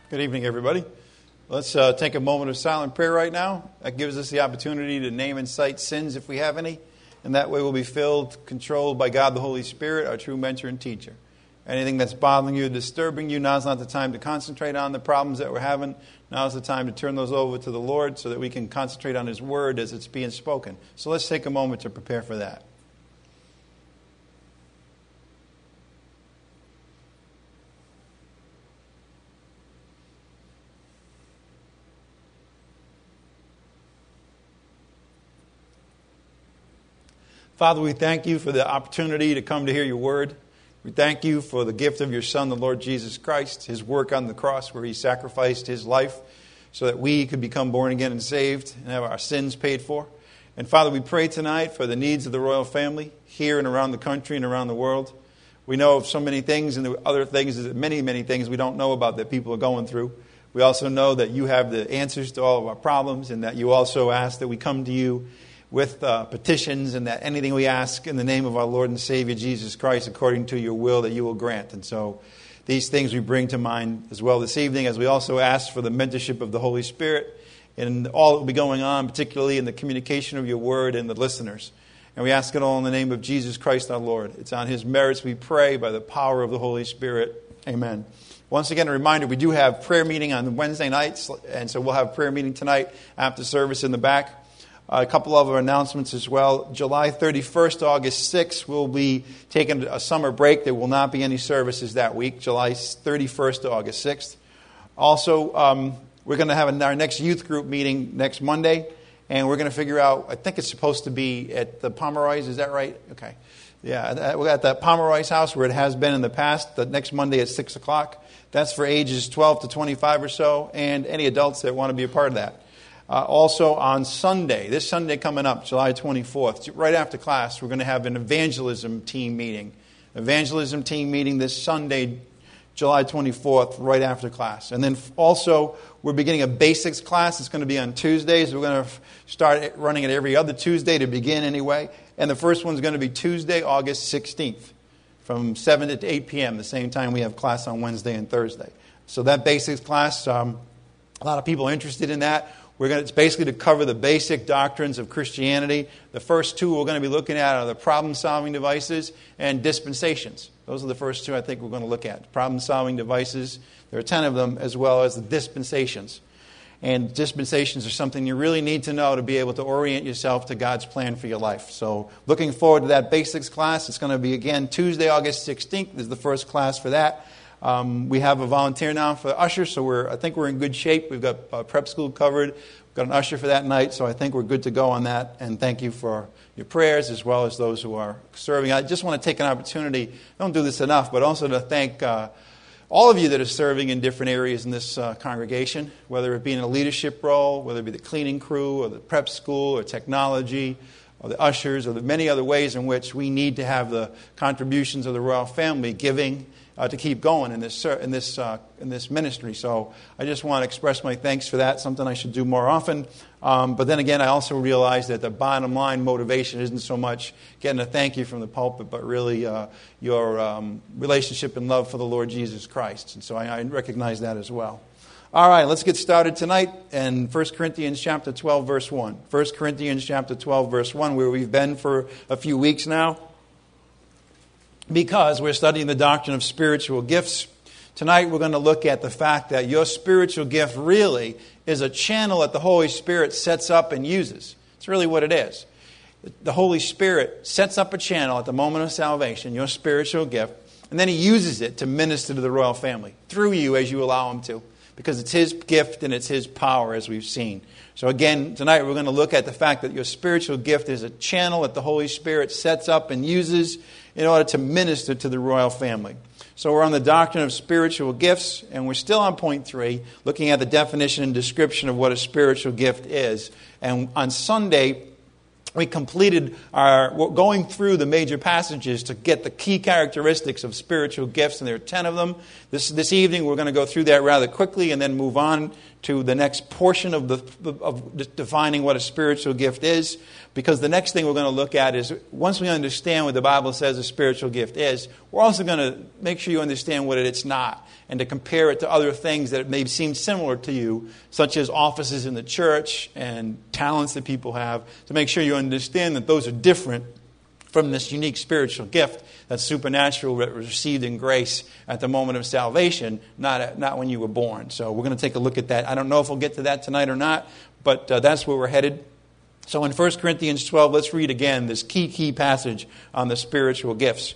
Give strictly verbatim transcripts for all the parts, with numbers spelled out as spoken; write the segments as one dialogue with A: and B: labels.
A: Good evening, everybody. Let's uh, take a moment of silent prayer right now. That gives us the opportunity to name and cite sins if we have any. And that way we'll be filled, controlled by God the Holy Spirit, our true mentor and teacher. Anything that's bothering you, disturbing you, now's not the time to concentrate on the problems that we're having. Now's the time to turn those over to the Lord so that we can concentrate on His Word as it's being spoken. So let's take a moment to prepare for that. Father, we thank you for the opportunity to come to hear your word. We thank you for the gift of your Son, the Lord Jesus Christ, His work on the cross where He sacrificed His life so that we could become born again and saved and have our sins paid for. And Father, we pray tonight for the needs of the royal family here and around the country and around the world. We know of so many things and other things, many, many things we don't know about that people are going through. We also know that you have the answers to all of our problems and that you also ask that we come to you with uh, petitions, and that anything we ask in the name of our Lord and Savior Jesus Christ according to your will that you will grant. And so these things we bring to mind as well this evening, as we also ask for the mentorship of the Holy Spirit and all that will be going on, particularly in the communication of your word and the listeners. And we ask it all in the name of Jesus Christ our Lord. It's on His merits we pray by the power of the Holy Spirit. Amen. Once again, a reminder, we do have prayer meeting on Wednesday nights, and so we'll have prayer meeting tonight after service in the back. Uh, a couple of our announcements as well. July thirty-first to August sixth, we'll be taking a summer break. There will not be any services that week, July thirty-first to August sixth. Also, um, we're going to have our next youth group meeting next Monday, and we're going to figure out, I think it's supposed to be at the Pomeroy's, is that right? Okay. Yeah, we're at the Pomeroy's house where it has been in the past, the next Monday at six o'clock. That's for ages twelve to twenty-five or so, and any adults that want to be a part of that. Uh, also on Sunday, this Sunday coming up, July twenty-fourth, right after class, we're going to have an evangelism team meeting. Evangelism team meeting this Sunday, July twenty-fourth, right after class. And then also, we're beginning a basics class. It's going to be on Tuesdays. We're going to start running it every other Tuesday to begin anyway. And the first one's going to be Tuesday, August sixteenth, from seven to eight p.m., the same time we have class on Wednesday and Thursday. So that basics class, um, a lot of people are interested in that. We're going to, it's basically to cover the basic doctrines of Christianity. The first two we're going to be looking at are the problem-solving devices and dispensations. Those are the first two I think we're going to look at. Problem-solving devices, there are ten of them, as well as the dispensations. And dispensations are something you really need to know to be able to orient yourself to God's plan for your life. So looking forward to that basics class. It's going to be, again, Tuesday, August sixteenth is the first class for that. Um, we have a volunteer now for usher, so we're I think we're in good shape. We've got uh, prep school covered. We've got an usher for that night, so I think we're good to go on that. And thank you for your prayers as well as those who are serving. I just want to take an opportunity, I don't do this enough, but also to thank uh, all of you that are serving in different areas in this uh, congregation, whether it be in a leadership role, whether it be the cleaning crew or the prep school or technology, or the ushers, or the many other ways in which we need to have the contributions of the royal family giving Uh, to keep going in this in this uh, in this ministry. So I just want to express my thanks for that. Something I should do more often. Um, but then again, I also realize that the bottom line motivation isn't so much getting a thank you from the pulpit, but really uh, your um, relationship and love for the Lord Jesus Christ. And so I, I recognize that as well. All right, let's get started tonight in First Corinthians chapter twelve, verse one. First Corinthians chapter twelve, verse one, where we've been for a few weeks now, because we're studying the doctrine of spiritual gifts. Tonight we're going to look at the fact that your spiritual gift really is a channel that the Holy Spirit sets up and uses. It's really what it is. The Holy Spirit sets up a channel at the moment of salvation, your spiritual gift, and then He uses it to minister to the royal family through you as you allow Him to, because it's His gift and it's His power, as we've seen. So again, tonight we're going to look at the fact that your spiritual gift is a channel that the Holy Spirit sets up and uses in order to minister to the royal family. So we're on the doctrine of spiritual gifts, and we're still on point three, looking at the definition and description of what a spiritual gift is. And on Sunday, we completed our going through the major passages to get the key characteristics of spiritual gifts, and there are ten of them. This this evening we're going to go through that rather quickly and then move on to the next portion of the of defining what a spiritual gift is, because the next thing we're going to look at is, once we understand what the Bible says a spiritual gift is, we're also going to make sure you understand what it's not, and to compare it to other things that may seem similar to you, such as offices in the church and talents that people have, to make sure you understand that those are different from this unique spiritual gift that's supernatural, that was received in grace at the moment of salvation, not at, not when you were born. So we're going to take a look at that. I don't know if we'll get to that tonight or not, but uh, that's where we're headed. So in First Corinthians twelve, let's read again this key, key passage on the spiritual gifts.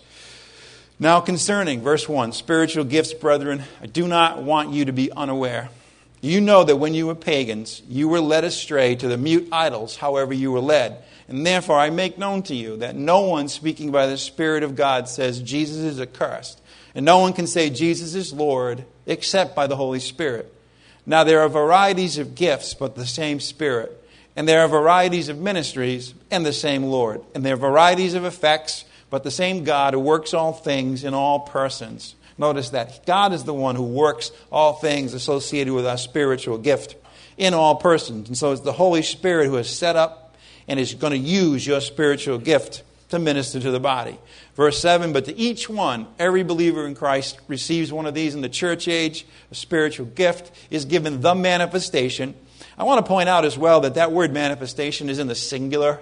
A: Now concerning, verse one, spiritual gifts, brethren, I do not want you to be unaware. You know that when you were pagans, you were led astray to the mute idols, however you were led. And therefore I make known to you that no one speaking by the Spirit of God says Jesus is accursed. And no one can say Jesus is Lord except by the Holy Spirit. Now there are varieties of gifts, but the same Spirit. And there are varieties of ministries, and the same Lord. And there are varieties of effects, but the same God who works all things in all persons. Notice that God is the one who works all things associated with our spiritual gift in all persons. And so it's the Holy Spirit who has set up and is going to use your spiritual gift to minister to the body. Verse seven, but to each one, every believer in Christ receives one of these in the church age. A spiritual gift is given the manifestation. I want to point out as well that that word manifestation is in the singular.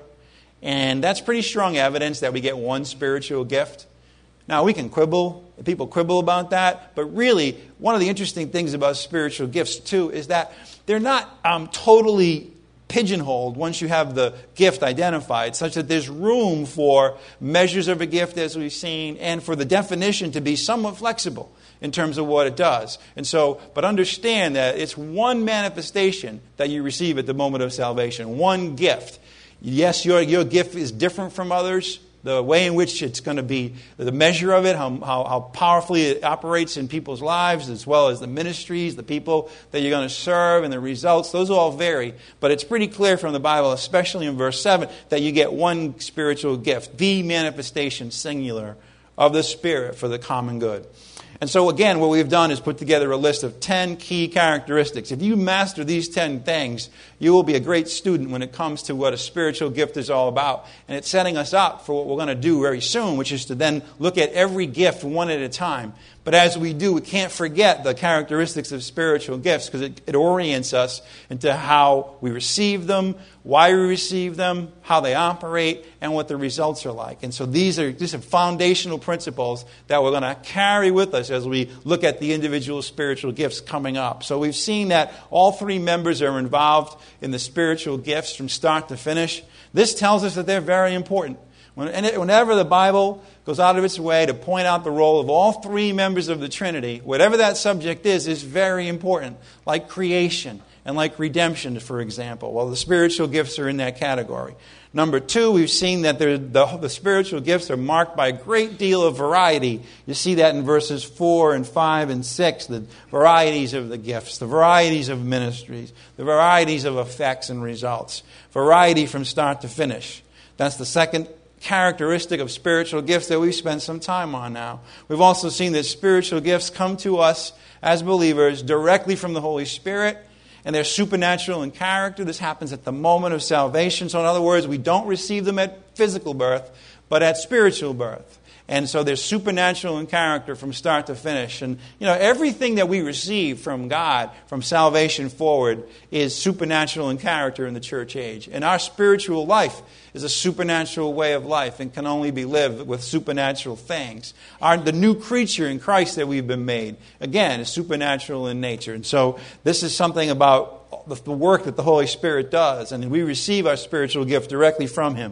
A: And that's pretty strong evidence that we get one spiritual gift. Now, we can quibble, people quibble about that, but really, one of the interesting things about spiritual gifts, too, is that they're not um, totally pigeonholed once you have the gift identified, such that there's room for measures of a gift, as we've seen, and for the definition to be somewhat flexible in terms of what it does. And so, but understand that it's one manifestation that you receive at the moment of salvation, one gift. Yes, your, your gift is different from others. The way in which it's going to be, the measure of it, how, how, how powerfully it operates in people's lives, as well as the ministries, the people that you're going to serve, and the results, those all vary. But it's pretty clear from the Bible, especially in verse seven, that you get one spiritual gift, the manifestation, singular, of the Spirit for the common good. And so again, what we've done is put together a list of ten key characteristics. If you master these ten things, you will be a great student when it comes to what a spiritual gift is all about. And it's setting us up for what we're going to do very soon, which is to then look at every gift one at a time. But as we do, we can't forget the characteristics of spiritual gifts, because it, it orients us into how we receive them, why we receive them, how they operate, and what the results are like. And so these are these are foundational principles that we're going to carry with us as we look at the individual spiritual gifts coming up. So we've seen that all three members are involved in the spiritual gifts from start to finish. This tells us that they're very important. Whenever the Bible goes out of its way to point out the role of all three members of the Trinity, whatever that subject is, is very important, like creation and like redemption, for example. Well, the spiritual gifts are in that category. Number two, we've seen that the, the spiritual gifts are marked by a great deal of variety. You see that in verses four and five and six, the varieties of the gifts, the varieties of ministries, the varieties of effects and results. Variety from start to finish. That's the second characteristic of spiritual gifts that we've spent some time on now. We've also seen that spiritual gifts come to us as believers directly from the Holy Spirit, and they're supernatural in character. This happens at the moment of salvation. So in other words, we don't receive them at physical birth, but at spiritual birth. And so they're supernatural in character from start to finish. And, you know, everything that we receive from God, from salvation forward, is supernatural in character in the church age. And our spiritual life is a supernatural way of life and can only be lived with supernatural things. Our, the new creature in Christ that we've been made, again, is supernatural in nature. And so this is something about the, the work that the Holy Spirit does. And we receive our spiritual gift directly from Him,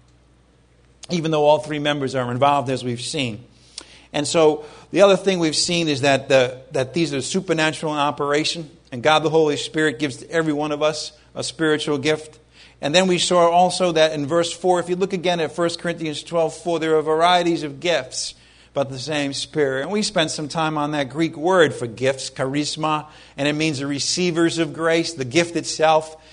A: even though all three members are involved, as we've seen. And so the other thing we've seen is that the, that these are supernatural in operation, and God the Holy Spirit gives to every one of us a spiritual gift. And then we saw also that in verse four, if you look again at First Corinthians twelve four, there are varieties of gifts, but the same Spirit. And we spent some time on that Greek word for gifts, charisma, and it means the receivers of grace. The gift itself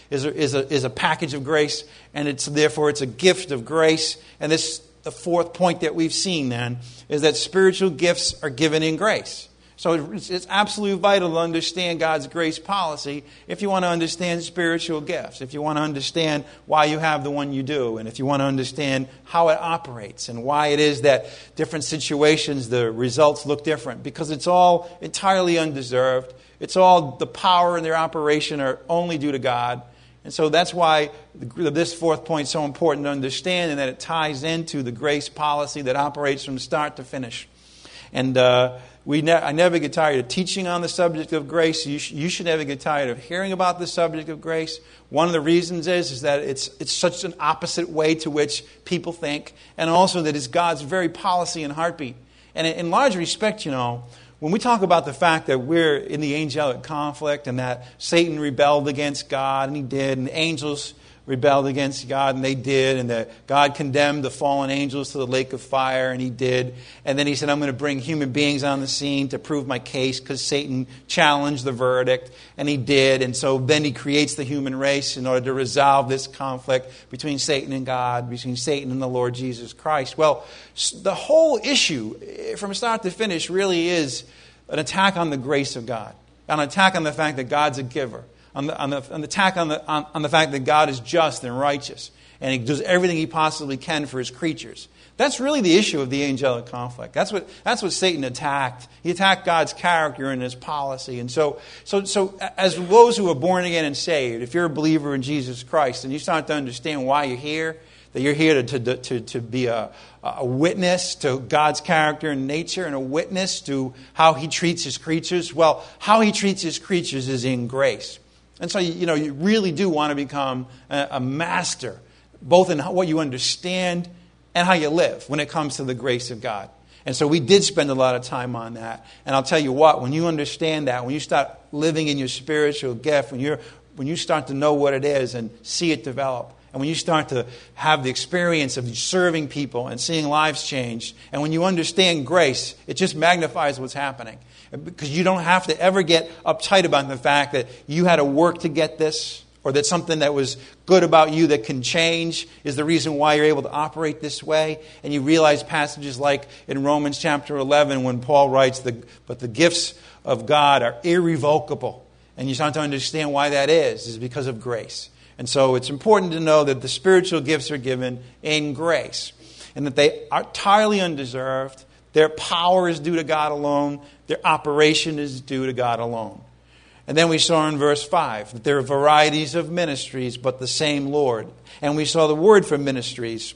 A: is a, is a, is a package of grace, and it's therefore it's a gift of grace. And this, the fourth point that we've seen then, is that spiritual gifts are given in grace. So it's, it's absolutely vital to understand God's grace policy if you want to understand spiritual gifts, if you want to understand why you have the one you do, and if you want to understand how it operates and why it is that different situations, the results look different, because it's all entirely undeserved. It's all, the power and their operation are only due to God. And so that's why this fourth point is so important to understand, and that it ties into the grace policy that operates from start to finish. And uh, we ne- I never get tired of teaching on the subject of grace. You, sh- you should never get tired of hearing about the subject of grace. One of the reasons is, is that it's, it's such an opposite way to which people think, and also that it's God's very policy and heartbeat. And in, in large respect, you know, when we talk about the fact that we're in the angelic conflict and that Satan rebelled against God, and he did, and the angels rebelled against God, and they did, and that God condemned the fallen angels to the lake of fire, and he did. And then he said, I'm going to bring human beings on the scene to prove my case, because Satan challenged the verdict, and he did. And so then he creates the human race in order to resolve this conflict between Satan and God, between Satan and the Lord Jesus Christ. Well, the whole issue, from start to finish, really is an attack on the grace of God, an attack on the fact that God's a giver, on the, on the, on the attack on the, on, on the fact that God is just and righteous, and he does everything he possibly can for his creatures. That's really the issue of the angelic conflict. That's what, that's what Satan attacked. He attacked God's character and his policy. And so, so, so as those who are born again and saved, if you're a believer in Jesus Christ, and you start to understand why you're here, that you're here to, to, to, to be a, a witness to God's character and nature, and a witness to how he treats his creatures. Well, how he treats his creatures is in grace. And so, you know, you really do want to become a, a master, both in what you understand and how you live when it comes to the grace of God. And so we did spend a lot of time on that. And I'll tell you what, when you understand that, when you start living in your spiritual gift, when you're when you start to know what it is and see it develop, and when you start to have the experience of serving people and seeing lives change, and when you understand grace, it just magnifies what's happening. Because you don't have to ever get uptight about the fact that you had to work to get this, or that something that was good about you that can change is the reason why you're able to operate this way. And you realize passages like in Romans chapter eleven, when Paul writes, the, but the gifts of God are irrevocable. And you start to understand why that is, is because of grace. And so it's important to know that the spiritual gifts are given in grace, and that they are entirely undeserved. Their power is due to God alone. Their operation is due to God alone. And then we saw in verse five that there are varieties of ministries, but the same Lord. And we saw the word for ministries,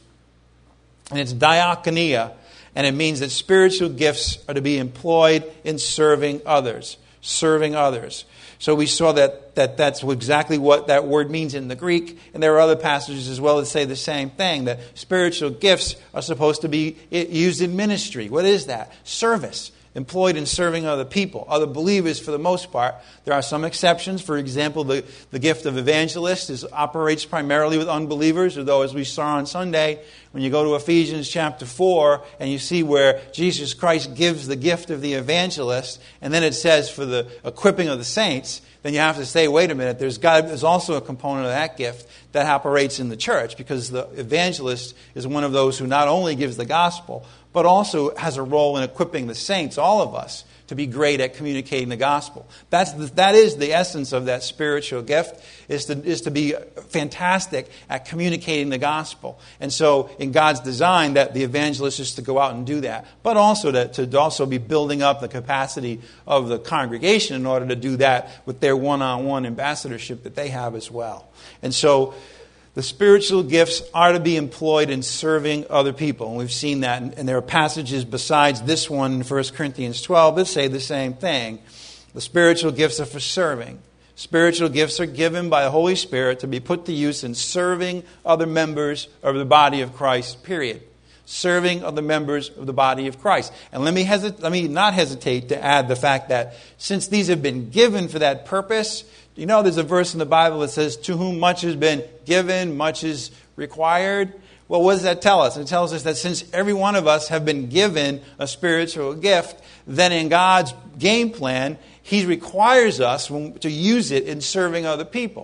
A: and it's diakonia, and it means that spiritual gifts are to be employed in serving others. Serving others. So we saw that, that that's exactly what that word means in the Greek. And there are other passages as well that say the same thing, that spiritual gifts are supposed to be used in ministry. What is that? Service. Employed in serving other people, other believers for the most part. There are some exceptions. For example, the, the gift of evangelist is, operates primarily with unbelievers, although as we saw on Sunday, when you go to Ephesians chapter four and you see where Jesus Christ gives the gift of the evangelist, and then it says for the equipping of the saints, then you have to say, wait a minute, there's, got, there's also a component of that gift that operates in the church, because the evangelist is one of those who not only gives the gospel, but also has a role in equipping the saints, all of us, to be great at communicating the gospel. That's the, that is the essence of that spiritual gift, is to, is to be fantastic at communicating the gospel. And so in God's design, that the evangelist is to go out and do that, but also to, to also be building up the capacity of the congregation in order to do that with their one-on-one ambassadorship that they have as well. And so the spiritual gifts are to be employed in serving other people. And we've seen that. And there are passages besides this one in First Corinthians twelve that say the same thing. The spiritual gifts are for serving. Spiritual gifts are given by the Holy Spirit to be put to use in serving other members of the body of Christ, period. Serving other members of the body of Christ. And let me hesitate, let me not hesitate to add the fact that since these have been given for that purpose, you know, there's a verse in the Bible that says, to whom much has been given, much is required. Well, what does that tell us? It tells us that since every one of us have been given a spiritual gift, then in God's game plan, He requires us to use it in serving other people.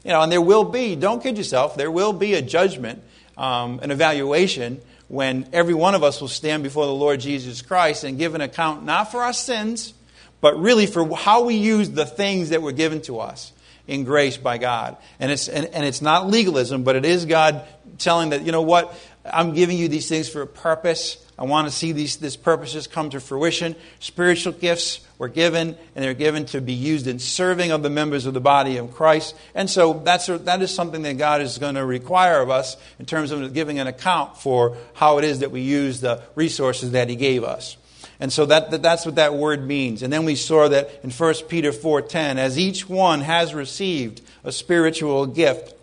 A: You know, and there will be, don't kid yourself, there will be a judgment, um, an evaluation when every one of us will stand before the Lord Jesus Christ and give an account not for our sins, but really for how we use the things that were given to us in grace by God. And it's and, and it's not legalism, but it is God telling that, you know what, I'm giving you these things for a purpose. I want to see these this purposes come to fruition. Spiritual gifts were given, and they're given to be used in serving of the members of the body of Christ. And so that's that is something that God is going to require of us in terms of giving an account for how it is that we use the resources that He gave us. And so that, that that's what that word means. And then we saw that in First Peter four ten, as each one has received a spiritual gift,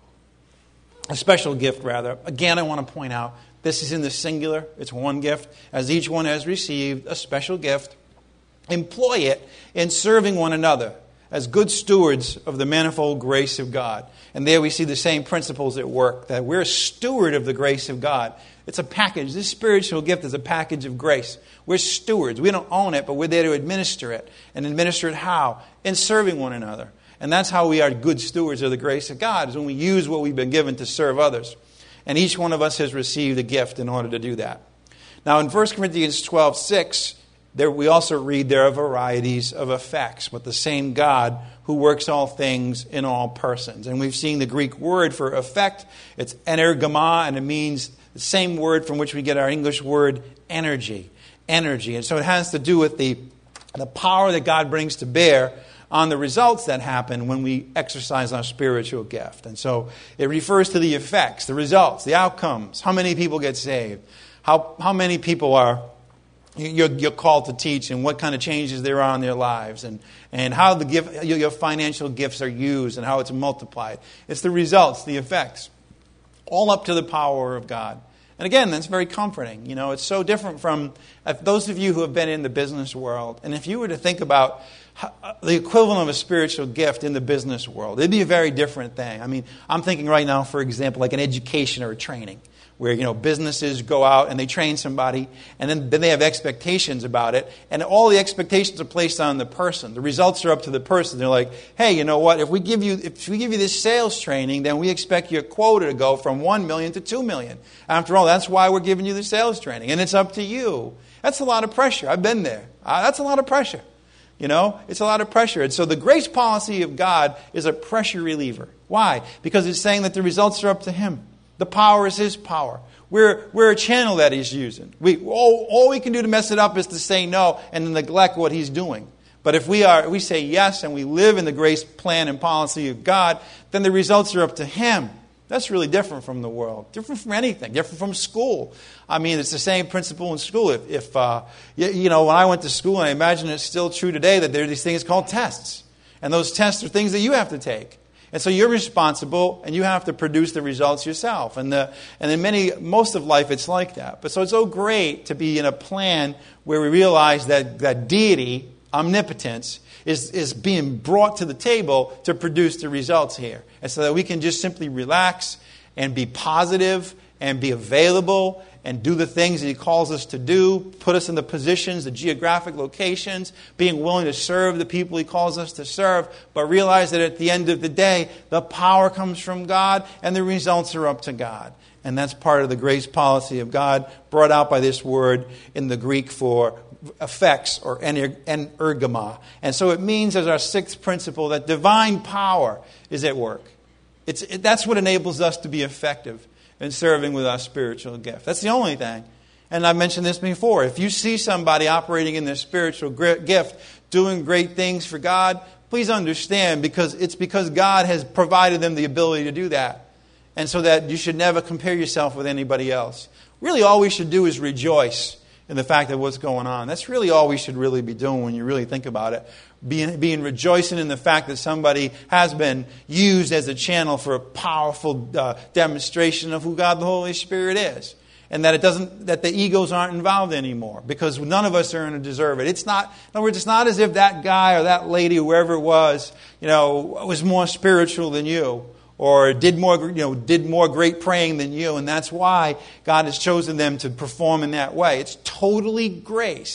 A: a special gift rather. Again, I want to point out, this is in the singular. It's one gift. As each one has received a special gift, employ it in serving one another as good stewards of the manifold grace of God. And there we see the same principles at work, that we're a steward of the grace of God. It's a package. This spiritual gift is a package of grace. We're stewards. We don't own it, but we're there to administer it. And administer it how? In serving one another. And that's how we are good stewards of the grace of God, is when we use what we've been given to serve others. And each one of us has received a gift in order to do that. Now in First Corinthians twelve six, there we also read there are varieties of effects, but the same God who works all things in all persons. And we've seen the Greek word for effect. It's energema, and it means the same word from which we get our English word energy. Energy. And so it has to do with the, the power that God brings to bear on the results that happen when we exercise our spiritual gift. And so it refers to the effects, the results, the outcomes. How many people get saved? How how many people are you're, you're called to teach, and what kind of changes there are in their lives, and, and how the gift, your financial gifts are used and how it's multiplied. It's the results, the effects, all up to the power of God. And again, that's very comforting. You know, it's so different from if those of you who have been in the business world. And if you were to think about how, the equivalent of a spiritual gift in the business world, it'd be a very different thing. I mean, I'm thinking right now, for example, like an education or a training, where, you know, businesses go out and they train somebody, and then, then they have expectations about it, and all the expectations are placed on the person. The results are up to the person. They're like, hey, you know what? If we give you if we give you this sales training, then we expect your quota to go from one million to two million. After all, that's why we're giving you the sales training, and it's up to you. That's a lot of pressure. I've been there. Uh, that's a lot of pressure. You know, it's a lot of pressure. And so the grace policy of God is a pressure reliever. Why? Because it's saying that the results are up to Him. The power is His power. We're, we're a channel that He's using. We, all, all we can do to mess it up is to say no and to neglect what He's doing. But if we are, we say yes and we live in the grace plan and policy of God, then the results are up to Him. That's really different from the world. Different from anything. Different from school. I mean, it's the same principle in school. If, if uh, you, you know, when I went to school, and I imagine it's still true today, that there are these things called tests. And those tests are things that you have to take. And so you're responsible, and you have to produce the results yourself. And the, and in many, most of life, it's like that. But so it's so great to be in a plan where we realize that, that deity, omnipotence, is, is being brought to the table to produce the results here. And so that we can just simply relax and be positive and be available and do the things that He calls us to do, put us in the positions, the geographic locations, being willing to serve the people He calls us to serve, but realize that at the end of the day, the power comes from God and the results are up to God. And that's part of the grace policy of God, brought out by this word in the Greek for effects, or energema. And so it means, as our sixth principle, that divine power is at work. It's, it, that's what enables us to be effective in serving with our spiritual gift. That's the only thing. And I've mentioned this before. If you see somebody operating in their spiritual gift, doing great things for God, please understand, because it's because God has provided them the ability to do that. And so that you should never compare yourself with anybody else. Really, all we should do is rejoice in the fact of what's going on. That's really all we should really be doing when you really think about it. Being, being rejoicing in the fact that somebody has been used as a channel for a powerful uh, demonstration of who God the Holy Spirit is. And that it doesn't, that the egos aren't involved anymore, because none of us are going to deserve it. It's not, in other words, it's not as if that guy or that lady, whoever it was, you know, was more spiritual than you, or did more, you know, did more great praying than you, and that's why God has chosen them to perform in that way. It's totally grace.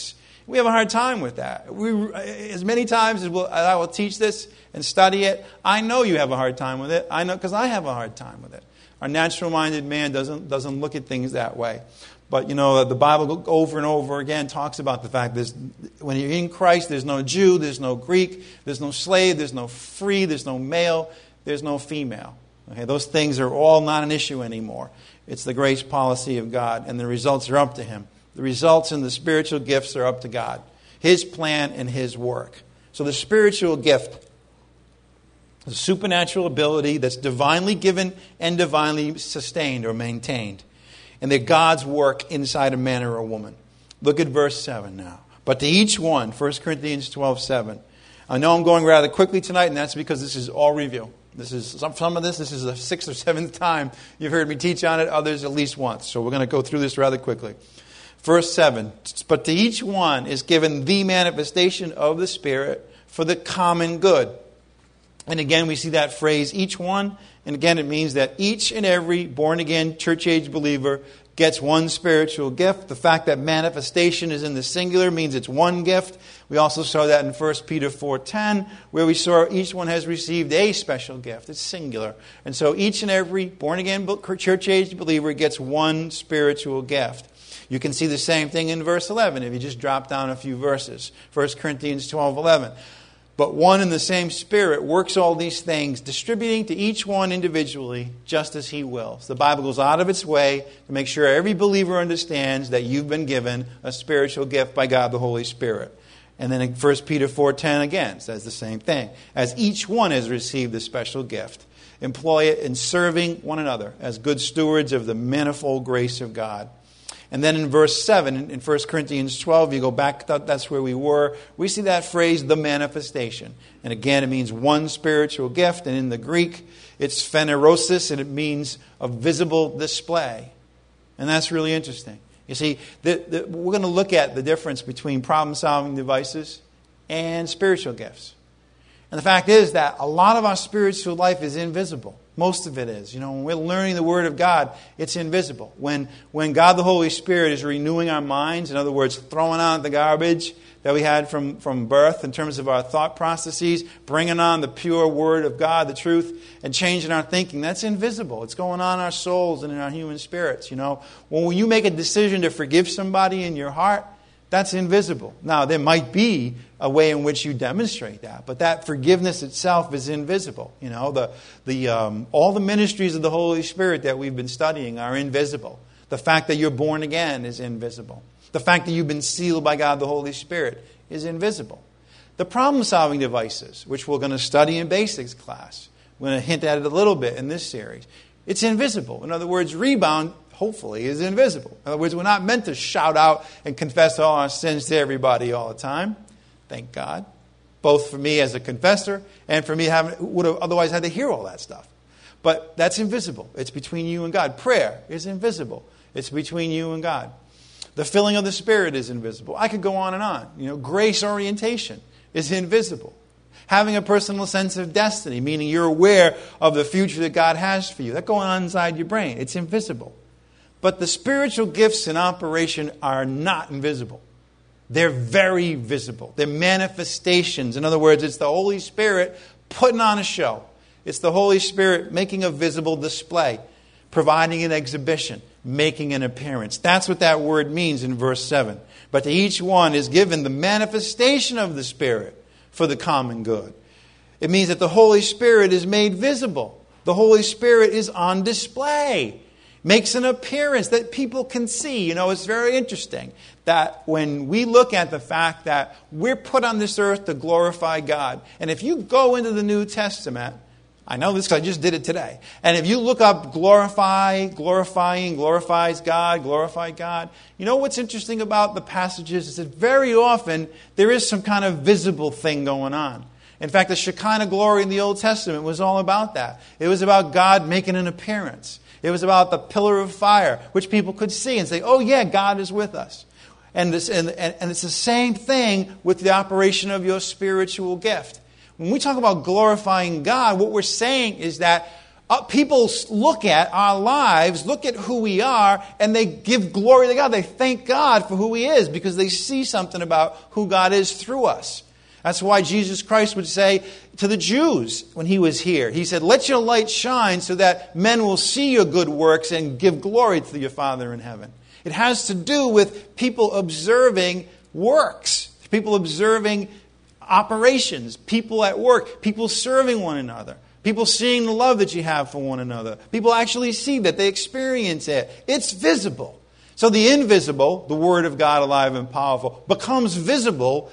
A: We have a hard time with that. We, as many times as, we'll, as I will teach this and study it, I know you have a hard time with it. I know because I have a hard time with it. Our natural-minded man doesn't doesn't look at things that way. But, you know, the Bible over and over again talks about the fact that when you're in Christ, there's no Jew, there's no Greek, there's no slave, there's no free, there's no male, there's no female. Okay, those things are all not an issue anymore. It's the grace policy of God, and the results are up to Him. The results in the spiritual gifts are up to God. His plan and His work. So the spiritual gift, the supernatural ability that's divinely given and divinely sustained or maintained. And they're God's work inside a man or a woman. Look at verse seven now. But to each one, First Corinthians twelve seven. I know I'm going rather quickly tonight, and that's because this is all review. This is some, some of this, this is the sixth or seventh time you've heard me teach on it, others at least once. So we're going to go through this rather quickly. Verse seven, but to each one is given the manifestation of the Spirit for the common good. And again, we see that phrase, each one. And again, it means that each and every born-again, church-age believer gets one spiritual gift. The fact that manifestation is in the singular means it's one gift. We also saw that in First Peter four ten, where we saw each one has received a special gift. It's singular. And so each and every born-again, church-age believer gets one spiritual gift. You can see the same thing in verse eleven if you just drop down a few verses. First Corinthians twelve eleven. But one and the same Spirit works all these things, distributing to each one individually just as He wills. The Bible goes out of its way to make sure every believer understands that you've been given a spiritual gift by God the Holy Spirit. And then in First Peter four ten again says the same thing. As each one has received a special gift, employ it in serving one another as good stewards of the manifold grace of God. And then in verse seven, in First Corinthians twelve, you go back, that's where we were, we see that phrase, the manifestation. And again, it means one spiritual gift. And in the Greek, it's phanerosis, and it means a visible display. And that's really interesting. You see, the, the, we're going to look at the difference between problem-solving devices and spiritual gifts. And the fact is that a lot of our spiritual life is invisible. Most of it is. You know, when we're learning the Word of God, it's invisible. When when God the Holy Spirit is renewing our minds, in other words, throwing out the garbage that we had from, from birth in terms of our thought processes, bringing on the pure Word of God, the truth, and changing our thinking, that's invisible. It's going on in our souls and in our human spirits. You know, when you make a decision to forgive somebody in your heart, that's invisible. Now, there might be a way in which you demonstrate that, but that forgiveness itself is invisible. You know, the the um, all the ministries of the Holy Spirit that we've been studying are invisible. The fact that you're born again is invisible. The fact that you've been sealed by God the Holy Spirit is invisible. The problem-solving devices, which we're going to study in basics class, we're going to hint at it a little bit in this series. It's invisible. In other words, rebound, hopefully, is invisible. In other words, we're not meant to shout out and confess all our sins to everybody all the time. Thank God. Both for me as a confessor and for me having who would have otherwise had to hear all that stuff. But that's invisible. It's between you and God. Prayer is invisible. It's between you and God. The filling of the Spirit is invisible. I could go on and on. You know, grace orientation is invisible. Having a personal sense of destiny, meaning you're aware of the future that God has for you. That's going on inside your brain. It's invisible. But the spiritual gifts in operation are not invisible. They're very visible. They're manifestations. In other words, it's the Holy Spirit putting on a show. It's the Holy Spirit making a visible display, providing an exhibition, making an appearance. That's what that word means in verse seven. But to each one is given the manifestation of the Spirit for the common good. It means that the Holy Spirit is made visible. The Holy Spirit is on display. Makes an appearance that people can see. You know, it's very interesting that when we look at the fact that we're put on this earth to glorify God. And if you go into the New Testament, I know this because I just did it today. And if you look up glorify, glorifying, glorifies God, glorify God. You know what's interesting about the passages is that very often there is some kind of visible thing going on. In fact, the Shekinah glory in the Old Testament was all about that. It was about God making an appearance. It was about the pillar of fire, which people could see and say, oh yeah, God is with us. And, this, and, and it's the same thing with the operation of your spiritual gift. When we talk about glorifying God, what we're saying is that Uh, people look at our lives, look at who we are, and they give glory to God. They thank God for who He is because they see something about who God is through us. That's why Jesus Christ would say to the Jews when He was here, He said, let your light shine so that men will see your good works and give glory to your Father in heaven. It has to do with people observing works, people observing operations, people at work, people serving one another. People seeing the love that you have for one another. People actually see that. They experience it. It's visible. So the invisible, the Word of God alive and powerful, becomes visible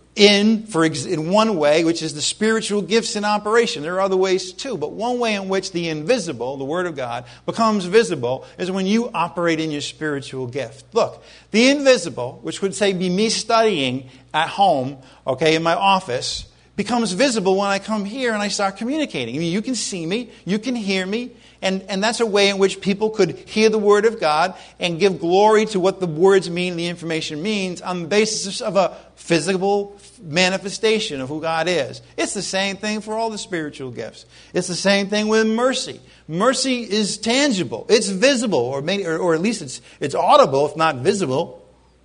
A: in, for ex- in one way, which is the spiritual gifts in operation. There are other ways too, but one way in which the invisible, the Word of God, becomes visible is when you operate in your spiritual gift. Look, the invisible, which would say be me studying at home, okay, in my office, becomes visible when I come here and I start communicating. I mean, you can see me, you can hear me, and, and that's a way in which people could hear the Word of God and give glory to what the words mean and the information means on the basis of a physical manifestation of who God is. It's the same thing for all the spiritual gifts. It's the same thing with mercy. Mercy is tangible. It's visible, or, maybe, or, or at least it's, it's audible, if not visible.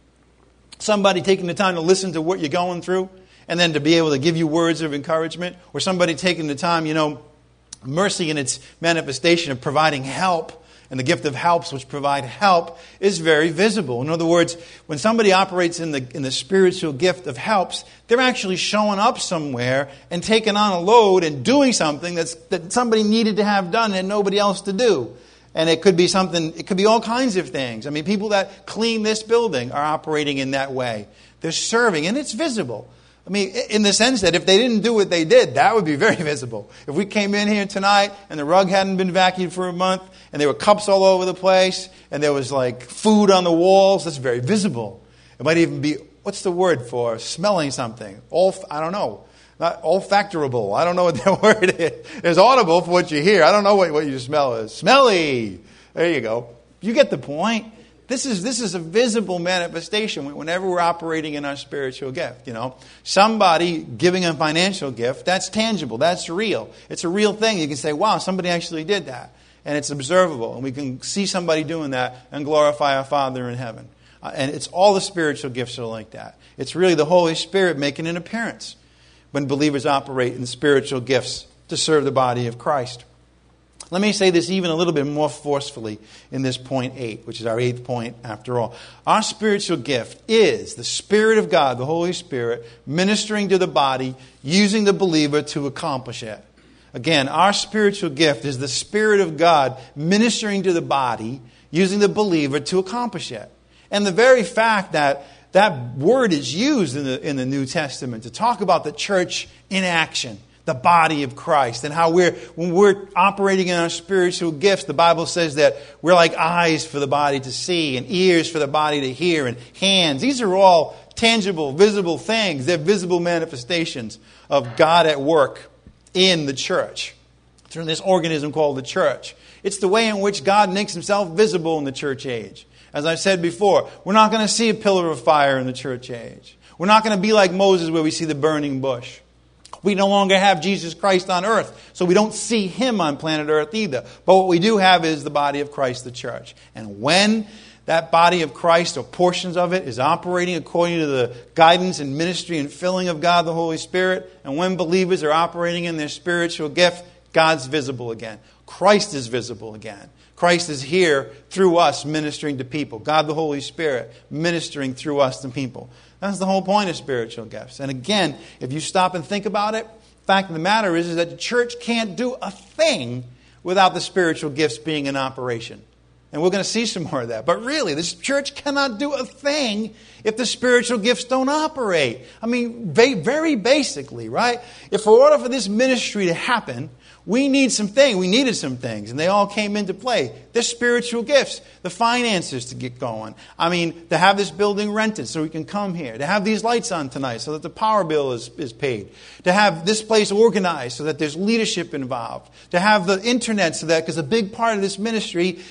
A: Somebody taking the time to listen to what you're going through, and then to be able to give you words of encouragement, or somebody taking the time, you know, mercy in its manifestation of providing help, and the gift of helps which provide help is very visible. In other words, when somebody operates in the in the spiritual gift of helps, they're actually showing up somewhere and taking on a load and doing something that's that somebody needed to have done and nobody else to do. And it could be something, it could be all kinds of things. I mean, people that clean this building are operating in that way. They're serving, and it's visible. I mean, in the sense that if they didn't do what they did, that would be very visible. If we came in here tonight and the rug hadn't been vacuumed for a month and there were cups all over the place and there was like food on the walls, that's very visible. It might even be, what's the word for smelling something? Olf, I don't know. Not olfactorable. I don't know what that word is. It's audible for what you hear. I don't know what, what your smell is. Smelly. There you go. You get the point. This is this is a visible manifestation whenever we're operating in our spiritual gift. You know, somebody giving a financial gift, that's tangible, that's real. It's a real thing. You can say, wow, somebody actually did that. And it's observable. And we can see somebody doing that and glorify our Father in heaven. Uh, and it's all the spiritual gifts are like that. It's really the Holy Spirit making an appearance when believers operate in spiritual gifts to serve the body of Christ. Let me say this even a little bit more forcefully in this point eight, which is our eighth point after all. Our spiritual gift is the Spirit of God, the Holy Spirit, ministering to the body, using the believer to accomplish it. Again, our spiritual gift is the Spirit of God ministering to the body, using the believer to accomplish it. And the very fact that that word is used in the, in the New Testament to talk about the church in action, the body of Christ, and how we're, when we're operating in our spiritual gifts, the Bible says that we're like eyes for the body to see, and ears for the body to hear, and hands. These are all tangible, visible things. They're visible manifestations of God at work in the church, through this organism called the church. It's the way in which God makes Himself visible in the church age. As I've said before, we're not going to see a pillar of fire in the church age. We're not going to be like Moses where we see the burning bush. We no longer have Jesus Christ on earth, so we don't see Him on planet earth either. But what we do have is the body of Christ, the church. And when that body of Christ, or portions of it, is operating according to the guidance and ministry and filling of God the Holy Spirit, and when believers are operating in their spiritual gift, God's visible again. Christ is visible again. Christ is here through us ministering to people. God the Holy Spirit ministering through us to people. That's the whole point of spiritual gifts. And again, if you stop and think about it, the fact of the matter is, is that the church can't do a thing without the spiritual gifts being in operation. And we're going to see some more of that. But really, this church cannot do a thing if the spiritual gifts don't operate. I mean, very basically, right? If in order for this ministry to happen, we need some things. We needed some things, and they all came into play. The spiritual gifts, the finances to get going. I mean, to have this building rented so we can come here. To have these lights on tonight so that the power bill is, is paid. To have this place organized so that there's leadership involved. To have the internet so that, because a big part of this ministry is the internet.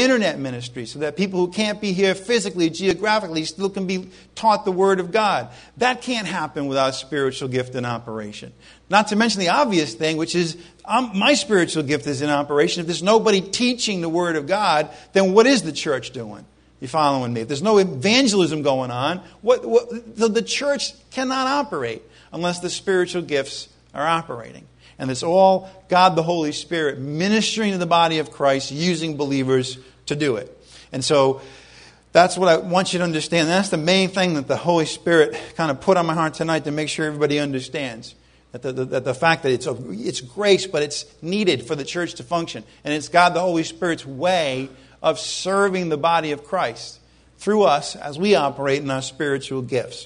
A: internet ministry so that people who can't be here physically, geographically, still can be taught the Word of God. That can't happen without spiritual gift in operation. Not to mention the obvious thing, which is um, my spiritual gift is in operation. If there's nobody teaching the Word of God, then what is the church doing? You following me? If there's no evangelism going on, what, what the, the church cannot operate unless the spiritual gifts are operating. And it's all God the Holy Spirit ministering to the body of Christ, using believers to do it. And so that's what I want you to understand. That's the main thing that the Holy Spirit kind of put on my heart tonight, to make sure everybody understands. That the, the, that the fact that it's, a, it's grace, but it's needed for the church to function. And it's God the Holy Spirit's way of serving the body of Christ through us as we operate in our spiritual gifts.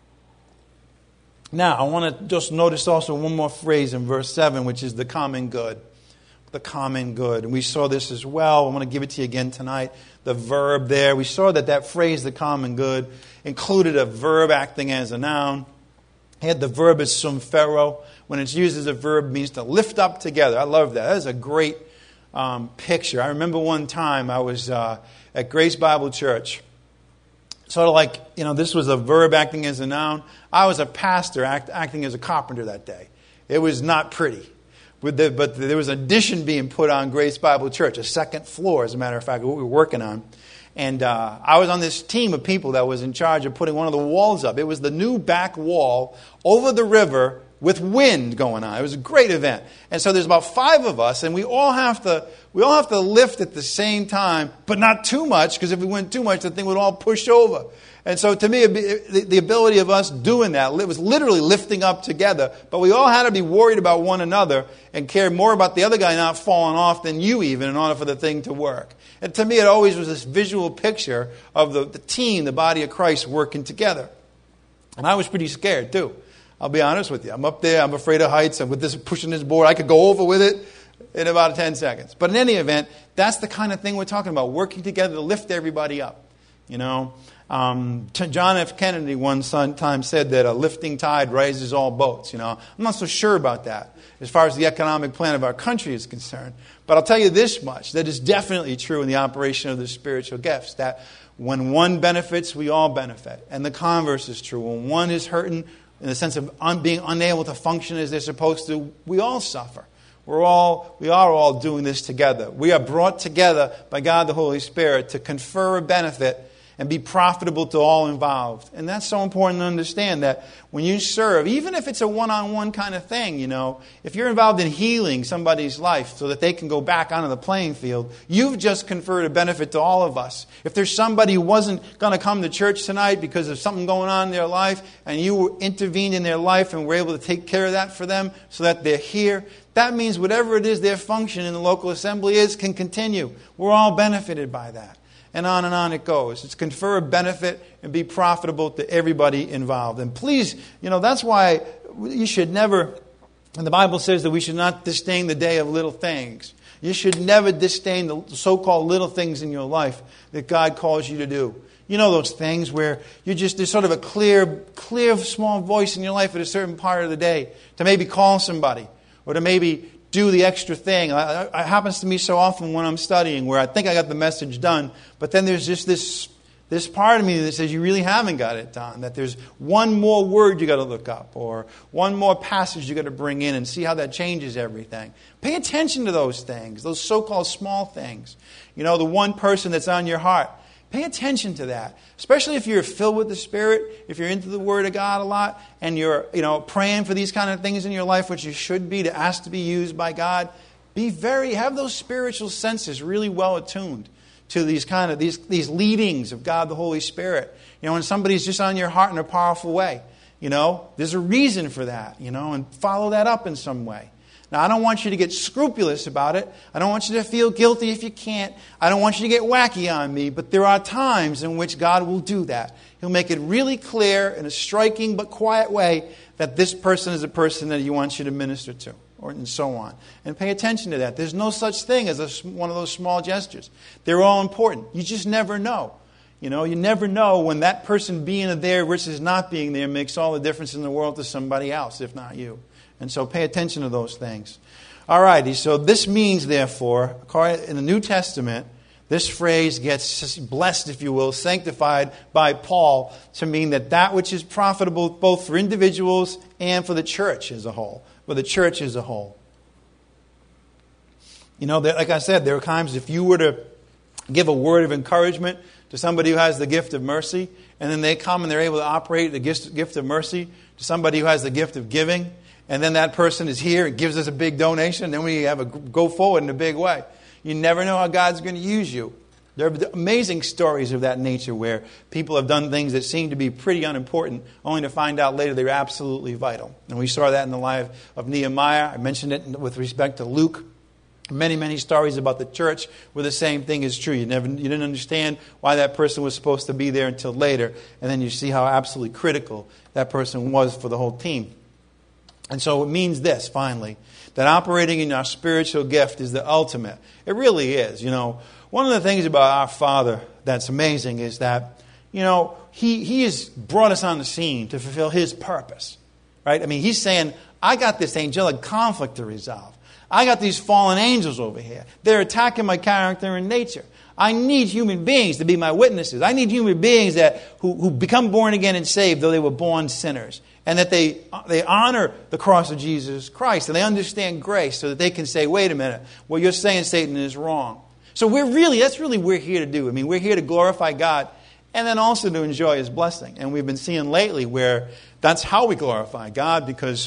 A: Now, I want to just notice also one more phrase in verse seven, which is the common good. The common good. And we saw this as well. I want to give it to you again tonight. The verb there. We saw that that phrase, the common good, included a verb acting as a noun. It had the verb as sumphero. When it's used as a verb, it means to lift up together. I love that. That is a great um, picture. I remember one time I was uh, at Grace Bible Church. Sort of like, you know, this was a verb acting as a noun. I was a pastor act, acting as a carpenter that day. It was not pretty. With the, but there was an addition being put on Grace Bible Church, a second floor, as a matter of fact, what we were working on. And uh, I was on this team of people that was in charge of putting one of the walls up. It was the new back wall over the river with wind going on. It was a great event. And so there's about five of us, and we all have to we all have to lift at the same time, but not too much, because if we went too much, the thing would all push over. And so to me, the ability of us doing that, it was literally lifting up together. But we all had to be worried about one another and care more about the other guy not falling off than you even, in order for the thing to work. And to me, it always was this visual picture of the, the team, the body of Christ, working together. And I was pretty scared too. I'll be honest with you. I'm up there. I'm afraid of heights. And with this pushing this board, I could go over with it in about ten seconds. But in any event, that's the kind of thing we're talking about, working together to lift everybody up. You know, um, John F. Kennedy one time said that a lifting tide raises all boats. You know, I'm not so sure about that as far as the economic plan of our country is concerned. But I'll tell you this much, that is definitely true in the operation of the spiritual gifts, that when one benefits, we all benefit. And the converse is true. When one is hurting, in the sense of un- being unable to function as they're supposed to, we all suffer. We're all, we are all doing this together. We are brought together by God the Holy Spirit to confer a benefit and be profitable to all involved. And that's so important to understand, that when you serve, even if it's a one-on-one kind of thing, you know, if you're involved in healing somebody's life so that they can go back onto the playing field, you've just conferred a benefit to all of us. If there's somebody who wasn't going to come to church tonight because of something going on in their life, and you intervened in their life and were able to take care of that for them so that they're here, that means whatever it is their function in the local assembly is can continue. We're all benefited by that. And on and on it goes. It's confer a benefit and be profitable to everybody involved. And please, you know, that's why you should never, and the Bible says that we should not disdain the day of little things. You should never disdain the so-called little things in your life that God calls you to do. You know those things where you just, there's sort of a clear, clear small voice in your life at a certain part of the day to maybe call somebody, or to maybe do the extra thing. It happens to me so often when I'm studying, where I think I got the message done, but then there's just this this part of me that says you really haven't got it done, that there's one more word you got to look up, or one more passage you got to bring in and see how that changes everything. Pay attention to those things, those so-called small things. You know, the one person that's on your heart. Pay attention to that, especially if you're filled with the Spirit, if you're into the Word of God a lot, and you're, you know, praying for these kind of things in your life, which you should be, to ask to be used by God. Be very, have those spiritual senses really well attuned to these kind of, these, these leadings of God the Holy Spirit. You know, when somebody's just on your heart in a powerful way, you know, there's a reason for that, you know, and follow that up in some way. Now, I don't want you to get scrupulous about it. I don't want you to feel guilty if you can't. I don't want you to get wacky on me. But there are times in which God will do that. He'll make it really clear in a striking but quiet way that this person is a person that He wants you to minister to, or and so on. And pay attention to that. There's no such thing as a, one of those small gestures. They're all important. You just never know. You know, you never know when that person being there versus not being there makes all the difference in the world to somebody else, if not you. And so pay attention to those things. All righty, so this means, therefore, in the New Testament, this phrase gets blessed, if you will, sanctified by Paul to mean that that which is profitable both for individuals and for the church as a whole. For the church as a whole. You know, like I said, there are times if you were to give a word of encouragement to somebody who has the gift of mercy, and then they come and they're able to operate the gift, gift of mercy to somebody who has the gift of giving, and then that person is here and gives us a big donation, then we have a go forward in a big way. You never know how God's going to use you. There are amazing stories of that nature where people have done things that seem to be pretty unimportant, only to find out later they're absolutely vital. And we saw that in the life of Nehemiah. I mentioned it with respect to Luke. Many, many stories about the church where the same thing is true. You never, you didn't understand why that person was supposed to be there until later, and then you see how absolutely critical that person was for the whole team. And so it means this, finally, that operating in our spiritual gift is the ultimate. It really is. You know, one of the things about our Father that's amazing is that, you know, He He has brought us on the scene to fulfill His purpose, right? I mean, He's saying, I got this angelic conflict to resolve. I got these fallen angels over here. They're attacking my character and nature. I need human beings to be my witnesses. I need human beings that who, who become born again and saved, though they were born sinners. And that they they honor the cross of Jesus Christ. And they understand grace so that they can say, wait a minute, what you're saying, Satan, is wrong. So we're really, that's really what we're here to do. I mean, we're here to glorify God and then also to enjoy His blessing. And we've been seeing lately where that's how we glorify God, because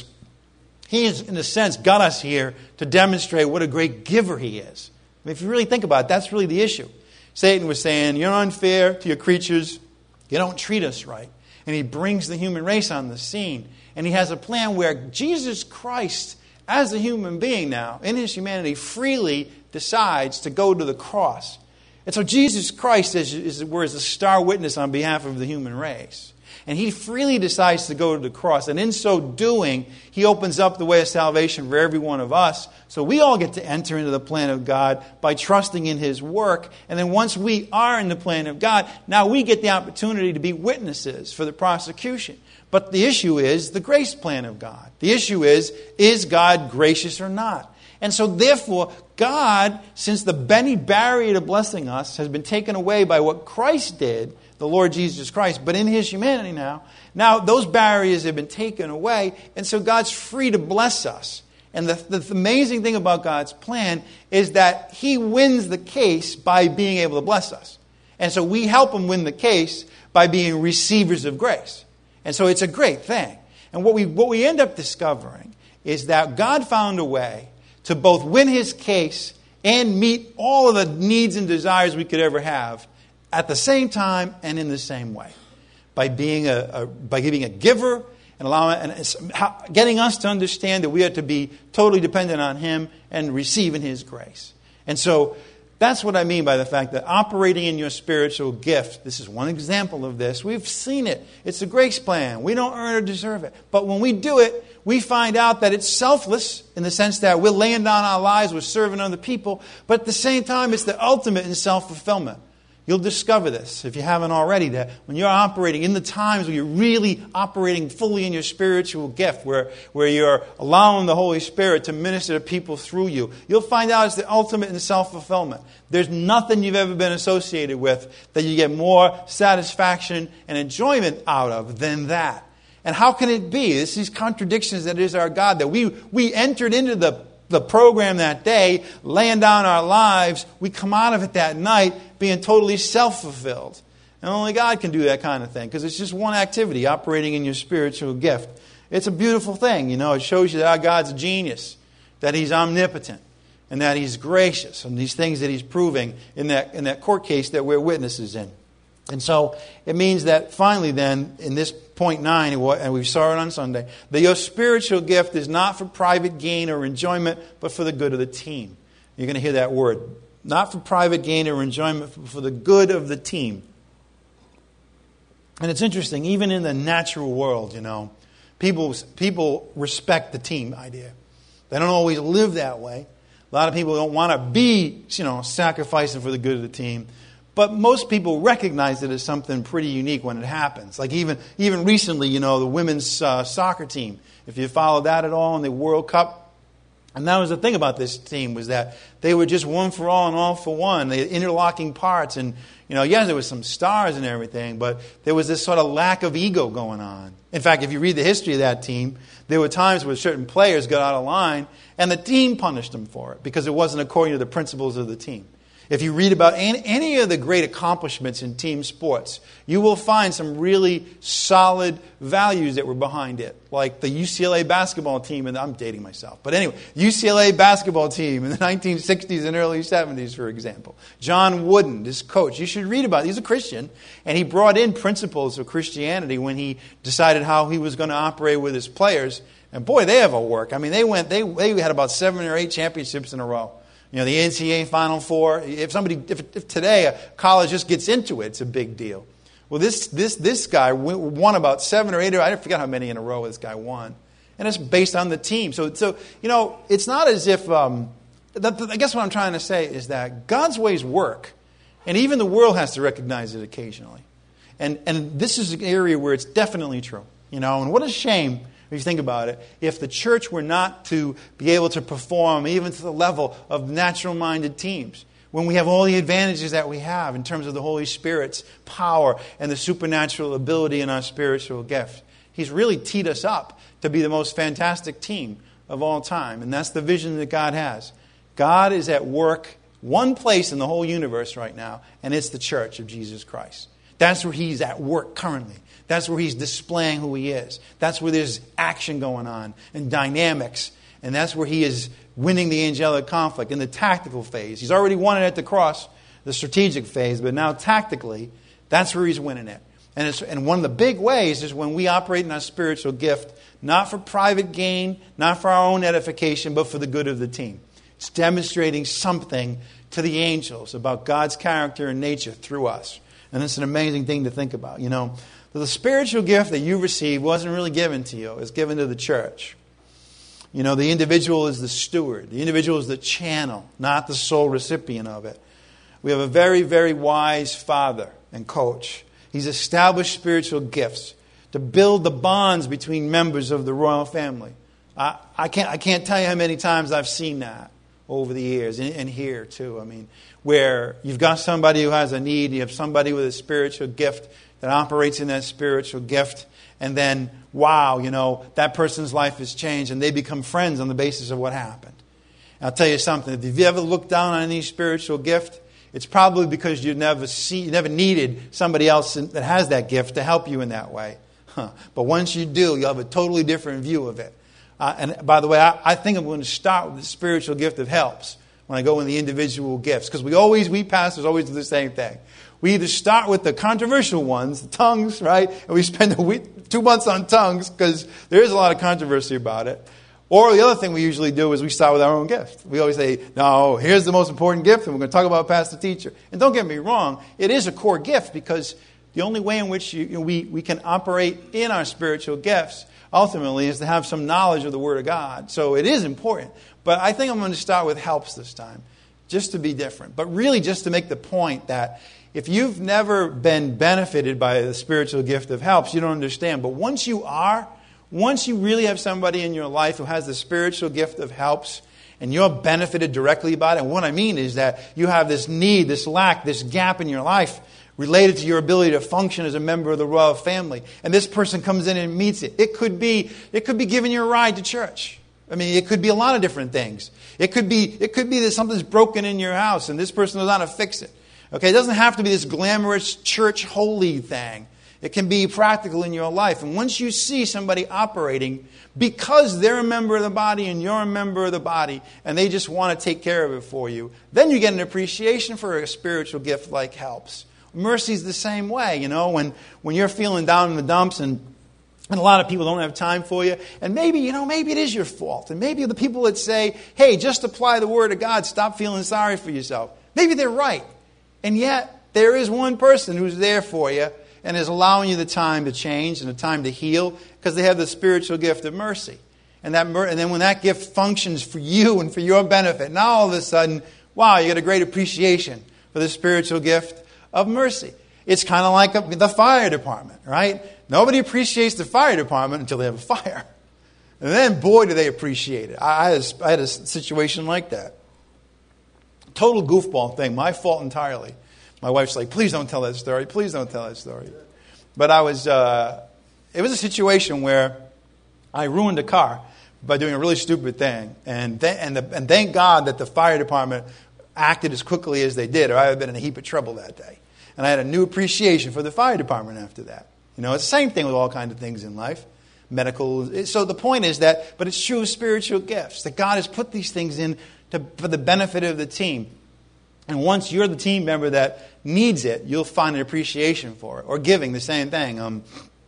A: He has, in a sense, got us here to demonstrate what a great giver He is. I mean, if you really think about it, that's really the issue. Satan was saying, you're unfair to your creatures. You don't treat us right. And he brings the human race on the scene. And he has a plan where Jesus Christ, as a human being now, in His humanity, freely decides to go to the cross. And so Jesus Christ is, is, is a star witness on behalf of the human race. And He freely decides to go to the cross. And in so doing, He opens up the way of salvation for every one of us. So we all get to enter into the plan of God by trusting in His work. And then once we are in the plan of God, now we get the opportunity to be witnesses for the prosecution. But the issue is the grace plan of God. The issue is, is God gracious or not? And so therefore, God, since the many barrier to blessing us has been taken away by what Christ did, the Lord Jesus Christ, but in His humanity now, now those barriers have been taken away, and so God's free to bless us. And the, the amazing thing about God's plan is that He wins the case by being able to bless us. And so we help Him win the case by being receivers of grace. And so it's a great thing. And what we what we end up discovering is that God found a way to both win His case and meet all of the needs and desires we could ever have at the same time and in the same way, by being a, a by giving a giver and allowing and getting us to understand that we are to be totally dependent on Him and receiving His grace. And so that's what I mean by the fact that operating in your spiritual gift, this is one example of this. We've seen it. It's a grace plan. We don't earn or deserve it. But when we do it, we find out that it's selfless in the sense that we're laying down our lives, we're serving other people, but at the same time, it's the ultimate in self-fulfillment. You'll discover this, if you haven't already, that when you're operating in the times when you're really operating fully in your spiritual gift, where, where you're allowing the Holy Spirit to minister to people through you, you'll find out it's the ultimate in self-fulfillment. There's nothing you've ever been associated with that you get more satisfaction and enjoyment out of than that. And how can it be? It's these contradictions that is our God, that we, we entered into the the program that day, laying down our lives, we come out of it that night being totally self-fulfilled. And only God can do that kind of thing, because it's just one activity, operating in your spiritual gift. It's a beautiful thing. You know, it shows you that our God's a genius, that He's omnipotent, and that He's gracious, and these things that He's proving in that, in that court case that we're witnesses in. And so it means that finally then, in this point nine, and we saw it on Sunday, that your spiritual gift is not for private gain or enjoyment, but for the good of the team. You're going to hear that word. Not for private gain or enjoyment, but for the good of the team. And it's interesting, even in the natural world, you know, people, people respect the team idea. They don't always live that way. A lot of people don't want to be, you know, sacrificing for the good of the team. But most people recognize it as something pretty unique when it happens. Like even even recently, you know, the women's uh, soccer team. If you followed that at all in the World Cup, And that was the thing about this team, was that they were just one for all and all for one. They had interlocking parts. And, you know, yes, there was some stars and everything, but there was this sort of lack of ego going on. In fact, if you read the history of that team, there were times where certain players got out of line, and the team punished them for it because it wasn't according to the principles of the team. If you read about any, any of the great accomplishments in team sports, you will find some really solid values that were behind it. Like the U C L A basketball team, and I'm dating myself. But anyway, U C L A basketball team in the nineteen sixties and early seventies, for example. John Wooden, this coach, you should read about it. He's a Christian, and he brought in principles of Christianity when he decided how he was going to operate with his players. And boy, they have a work. I mean, they went, they, they had about seven or eight championships in a row. You know, the N C double A Final Four. If somebody, if, if today a college just gets into it, it's a big deal. Well, this this this guy won about seven or eight. Or I forget how many in a row this guy won, and it's based on the team. So, so you know, it's not as if. Um, that, I guess what I'm trying to say is that God's ways work, and even the world has to recognize it occasionally. And and this is an area where it's definitely true. You know, and what a shame. If you think about it, if the church were not to be able to perform even to the level of natural-minded teams, when we have all the advantages that we have in terms of the Holy Spirit's power and the supernatural ability in our spiritual gift, He's really teed us up to be the most fantastic team of all time. And that's the vision that God has. God is at work one place in the whole universe right now, and it's the church of Jesus Christ. That's where He's at work currently. That's where He's displaying who He is. That's where there's action going on and dynamics. And that's where He is winning the angelic conflict in the tactical phase. He's already won it at the cross, the strategic phase, but now tactically, that's where He's winning it. And, it's, and one of the big ways is when we operate in our spiritual gift, not for private gain, not for our own edification, but for the good of the team. It's demonstrating something to the angels about God's character and nature through us. And it's an amazing thing to think about, you know. The spiritual gift that you received wasn't really given to you. It was given to the church. You know, the individual is the steward. The individual is the channel, not the sole recipient of it. We have a very, very wise father and coach. He's established spiritual gifts to build the bonds between members of the royal family. I, I can't, I can't tell you how many times I've seen that over the years, and, and here too. I mean, where you've got somebody who has a need, you have somebody with a spiritual gift that operates in that spiritual gift, and then, wow, you know, that person's life has changed, and they become friends on the basis of what happened. And I'll tell you something, if you've ever looked down on any spiritual gift, it's probably because you never see, you never needed somebody else that has that gift to help you in that way. Huh. But once you do, you'll have a totally different view of it. Uh, and by the way, I, I think I'm going to start with the spiritual gift of helps when I go in the individual gifts, because we always, we pastors always do the same thing. We either start with the controversial ones, the tongues, right? And we spend a week, two months on tongues because there is a lot of controversy about it. Or the other thing we usually do is we start with our own gift. We always say, no, here's the most important gift, and we're going to talk about pastor teacher. And don't get me wrong, it is a core gift because the only way in which you, you know, we, we can operate in our spiritual gifts ultimately is to have some knowledge of the Word of God. So it is important. But I think I'm going to start with helps this time, just to be different. But really just to make the point that if you've never been benefited by the spiritual gift of helps, you don't understand. But once you are, once you really have somebody in your life who has the spiritual gift of helps, and you're benefited directly by it, and what I mean is that you have this need, this lack, this gap in your life related to your ability to function as a member of the royal family, and this person comes in and meets it. It could be, it could be giving you a ride to church. I mean, it could be a lot of different things. It could be, it could be that something's broken in your house, and this person knows how to fix it. Okay, it doesn't have to be this glamorous church holy thing. It can be practical in your life. And once you see somebody operating because they're a member of the body and you're a member of the body and they just want to take care of it for you, then you get an appreciation for a spiritual gift like helps. Mercy's the same way, you know, when, when you're feeling down in the dumps and And a lot of people don't have time for you. And maybe, you know, maybe it is your fault. And maybe the people that say, hey, just apply the Word of God, stop feeling sorry for yourself. Maybe they're right. And yet, there is one person who's there for you and is allowing you the time to change and the time to heal because they have the spiritual gift of mercy. And that, and then when that gift functions for you and for your benefit, now all of a sudden, wow, you get a great appreciation for the spiritual gift of mercy. It's kind of like a, the fire department, right? Nobody appreciates the fire department until they have a fire. And then, boy, do they appreciate it. I, I, had a, I had a situation like that. Total goofball thing. My fault entirely. My wife's like, please don't tell that story. Please don't tell that story. But I was, uh, it was a situation where I ruined a car by doing a really stupid thing. And, th- and, the, and thank God that the fire department acted as quickly as they did, or I would have been in a heap of trouble that day. And I had a new appreciation for the fire department after that. You know, it's the same thing with all kinds of things in life. Medical. So the point is that, but it's true of spiritual gifts, that God has put these things in to, for the benefit of the team. And once you're the team member that needs it, you'll find an appreciation for it. Or giving, the same thing. Um,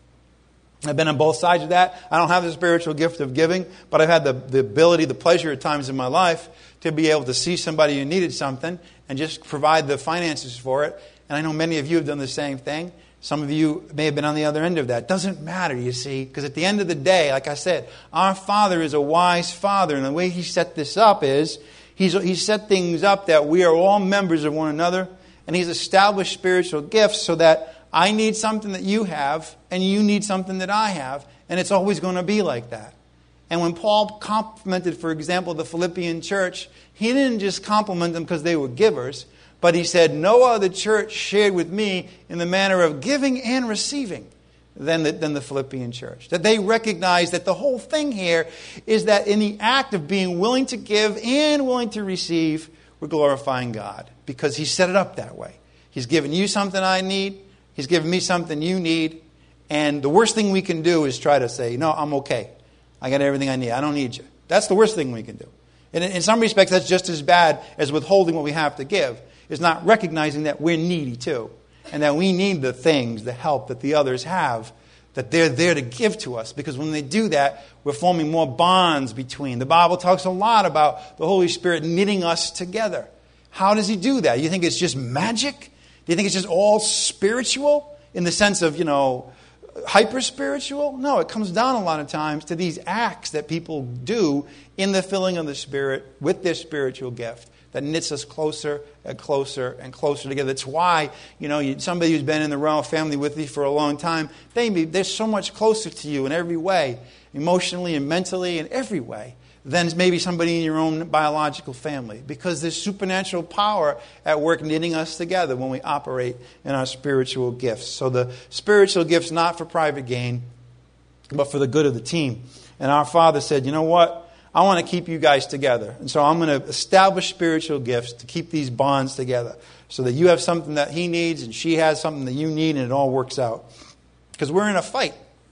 A: I've been on both sides of that. I don't have the spiritual gift of giving, but I've had the, the ability, the pleasure at times in my life to be able to see somebody who needed something and just provide the finances for it. And I know many of you have done the same thing. Some of you may have been on the other end of that. Doesn't matter, you see, because at the end of the day, like I said, our Father is a wise Father, and the way He set this up is He's He's set things up that we are all members of one another, and He's established spiritual gifts so that I need something that you have, and you need something that I have, and it's always going to be like that. And when Paul complimented, for example, the Philippian church, he didn't just compliment them because they were givers, but he said, no other church shared with me in the manner of giving and receiving than the, than the Philippian church. That they recognize that the whole thing here is that in the act of being willing to give and willing to receive, we're glorifying God because He set it up that way. He's given you something I need. He's given me something you need. And the worst thing we can do is try to say, no, I'm okay. I got everything I need. I don't need you. That's the worst thing we can do. And in some respects, that's just as bad as withholding what we have to give. Is not recognizing that we're needy too. And that we need the things, the help that the others have, that they're there to give to us. Because when they do that, we're forming more bonds between. The Bible talks a lot about the Holy Spirit knitting us together. How does He do that? You think it's just magic? Do you think it's just all spiritual? In the sense of, you know, hyper-spiritual? No, it comes down a lot of times to these acts that people do in the filling of the Spirit with their spiritual gift. That knits us closer and closer and closer together. That's why, you know, you, somebody who's been in the royal family with you for a long time, they be, they're so much closer to you in every way, emotionally and mentally in every way, than maybe somebody in your own biological family. Because there's supernatural power at work knitting us together when we operate in our spiritual gifts. So the spiritual gifts not for private gain, but for the good of the team. And our Father said, you know what? I want to keep you guys together. And so I'm going to establish spiritual gifts to keep these bonds together. So that you have something that he needs and she has something that you need and it all works out. Because we're in a fight.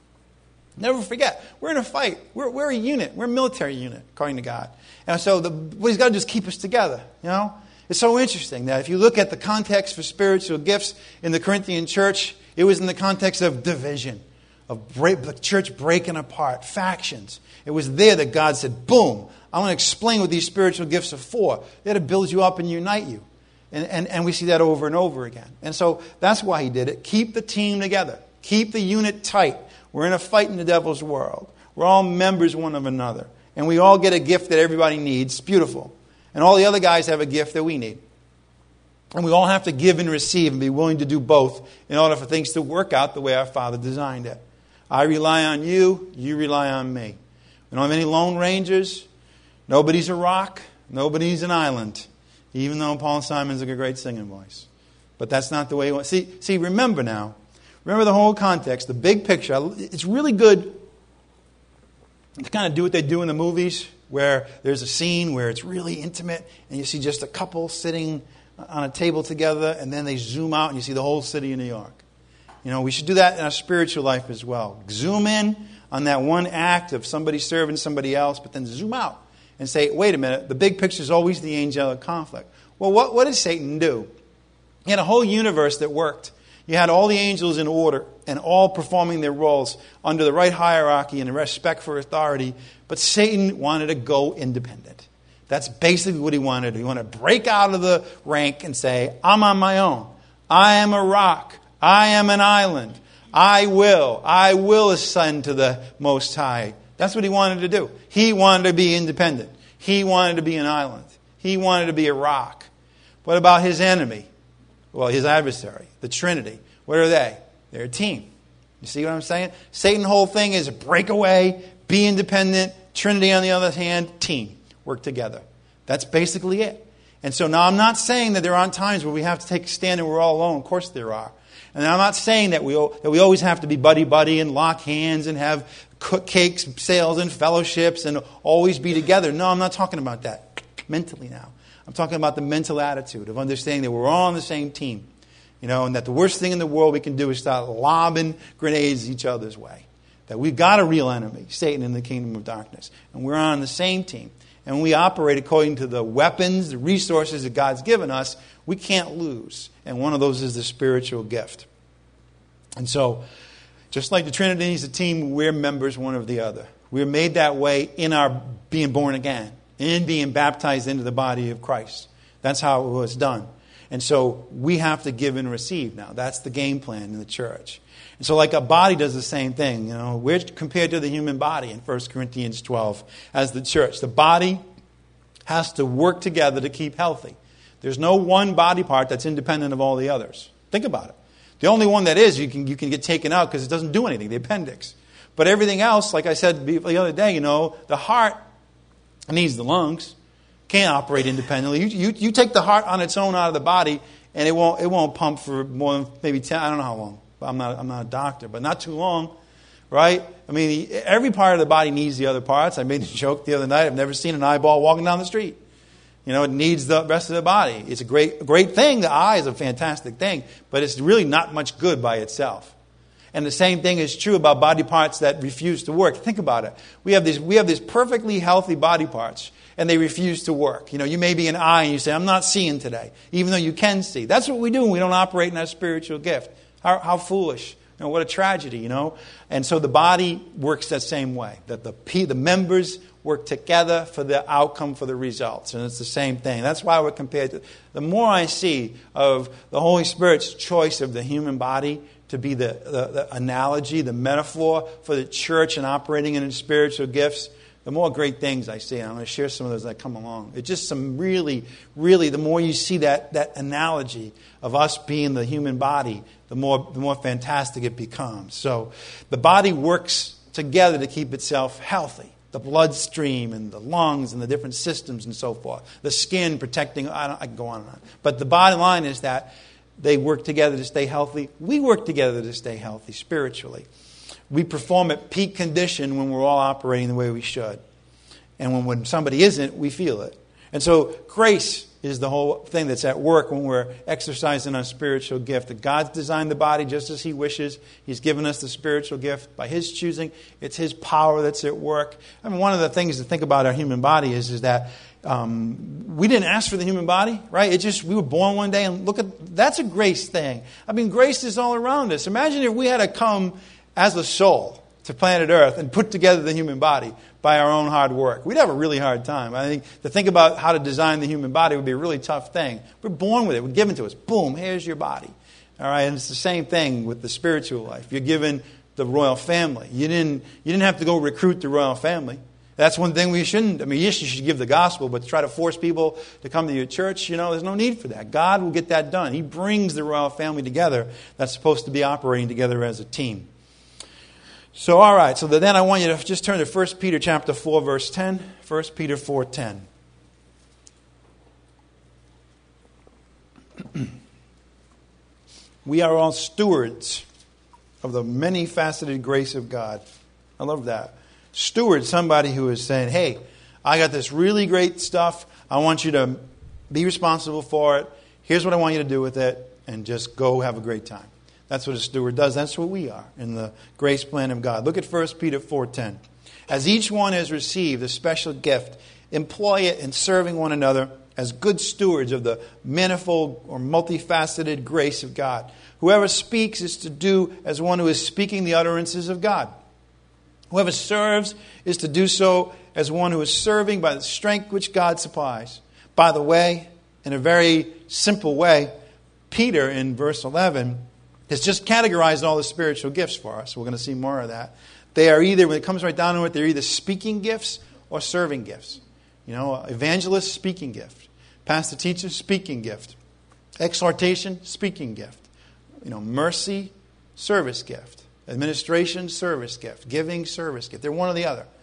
A: Never forget, we're in a fight. We're, we're a unit. We're a military unit, according to God. And so the, what He's got to do is keep us together. You know, it's so interesting that if you look at the context for spiritual gifts in the Corinthian church, it was in the context of division, of break, the church breaking apart, factions. It was there that God said, boom, I want to explain what these spiritual gifts are for. They're to build you up and unite you. And, and, and we see that over and over again. And so that's why He did it. Keep the team together. Keep the unit tight. We're in a fight in the devil's world. We're all members one of another. And we all get a gift that everybody needs. It's beautiful. And all the other guys have a gift that we need. And we all have to give and receive and be willing to do both in order for things to work out the way our Father designed it. I rely on you. You rely on me. We don't have any lone rangers. Nobody's a rock. Nobody's an island. Even though Paul Simon's a great singing voice. But that's not the way it was. See, see, remember now. Remember the whole context, the big picture. It's really good to kind of do what they do in the movies, where there's a scene where it's really intimate, and you see just a couple sitting on a table together, and then they zoom out, and you see the whole city of New York. You know, we should do that in our spiritual life as well. Zoom in on that one act of somebody serving somebody else, but then zoom out and say, wait a minute, the big picture is always the angelic conflict. Well, what, what did Satan do? He had a whole universe that worked. You had all the angels in order and all performing their roles under the right hierarchy and respect for authority, but Satan wanted to go independent. That's basically what he wanted to do. He wanted to break out of the rank and say, I'm on my own. I am a rock. I am an island. I will. I will ascend to the Most High. That's what he wanted to do. He wanted to be independent. He wanted to be an island. He wanted to be a rock. What about his enemy? Well, his adversary, the Trinity. What are they? They're a team. You see what I'm saying? Satan's whole thing is break away, be independent. Trinity, on the other hand, team. Work together. That's basically it. And so now I'm not saying that there aren't times where we have to take a stand and we're all alone. Of course there are. And I'm not saying that we that we always have to be buddy-buddy and lock hands and have cook cakes, sales, and fellowships and always be together. No, I'm not talking about that mentally now. I'm talking about the mental attitude of understanding that we're all on the same team. You know, and that the worst thing in the world we can do is start lobbing grenades each other's way. That we've got a real enemy, Satan in the kingdom of darkness. And we're on the same team. And we operate according to the weapons, the resources that God's given us. We can't lose. And one of those is the spiritual gift. And so, just like the Trinity is a team, we're members one of the other. We're made that way in our being born again, in being baptized into the body of Christ. That's how it was done. And so we have to give and receive now. That's the game plan in the church. And so like a body does the same thing. You know, we're compared to the human body in First Corinthians twelve as the church. The body has to work together to keep healthy. There's no one body part that's independent of all the others. Think about it. The only one that is, you can you can get taken out because it doesn't do anything, the appendix. But everything else, like I said the other day, you know, the heart needs the lungs. Can't operate independently. You, you you take the heart on its own out of the body, and it won't it won't pump for more than maybe ten. I don't know how long. I'm not I'm not a doctor, but not too long, right? I mean, every part of the body needs the other parts. I made a joke the other night. I've never seen an eyeball walking down the street. You know, it needs the rest of the body. It's a great great thing. The eye is a fantastic thing, but it's really not much good by itself. And the same thing is true about body parts that refuse to work. Think about it. We have these we have these perfectly healthy body parts, and they refuse to work. You know, you may be an eye and you say, I'm not seeing today, even though you can see. That's what we do when we don't operate in our spiritual gift. How, how foolish. You know, what a tragedy, you know. And so the body works that same way, that the the members work together for the outcome, for the results. And it's the same thing. That's why we're compared to... The more I see of the Holy Spirit's choice of the human body to be the, the, the analogy, the metaphor for the church and operating in its spiritual gifts, the more great things I see. And I'm going to share some of those that come along. It's just some really, really, the more you see that that analogy of us being the human body, the more the more fantastic it becomes. So the body works together to keep itself healthy. The bloodstream and the lungs and the different systems and so forth. The skin protecting, I, don't, I can go on and on. But the bottom line is that they work together to stay healthy. We work together to stay healthy spiritually. We perform at peak condition when we're all operating the way we should. And when, when somebody isn't, we feel it. And so grace is the whole thing that's at work when we're exercising our spiritual gift. That God's designed the body just as He wishes. He's given us the spiritual gift by His choosing. It's His power that's at work. I mean, one of the things to think about our human body is, is that um, we didn't ask for the human body, right? It just, we were born one day and look at, that's a grace thing. I mean, grace is all around us. Imagine if we had to come as a soul to planet Earth and put together the human body by our own hard work. We'd have a really hard time. I think to think about how to design the human body would be a really tough thing. We're born with it. We're given to us. Boom, here's your body. All right, and it's the same thing with the spiritual life. You're given the royal family. You didn't, you didn't have to go recruit the royal family. That's one thing we shouldn't. I mean, yes, you should give the gospel, but to try to force people to come to your church, you know, there's no need for that. God will get that done. He brings the royal family together that's supposed to be operating together as a team. So, all right, so then I want you to just turn to First Peter chapter four, verse ten. First Peter four ten. We are all stewards of the many-faceted grace of God. I love that. Steward, somebody who is saying, hey, I got this really great stuff. I want you to be responsible for it. Here's what I want you to do with it, and just go have a great time. That's what a steward does. That's what we are in the grace plan of God. Look at First Peter four ten. As each one has received a special gift, employ it in serving one another as good stewards of the manifold or multifaceted grace of God. Whoever speaks is to do as one who is speaking the utterances of God. Whoever serves is to do so as one who is serving by the strength which God supplies. By the way, in a very simple way, Peter in verse eleven has just categorized all the spiritual gifts for us. We're going to see more of that. They are either, when it comes right down to it, they're either speaking gifts or serving gifts. You know, evangelist, speaking gift. Pastor, teacher, speaking gift. Exhortation, speaking gift. You know, mercy, service gift. Administration, service gift. Giving, service gift. They're one or the other.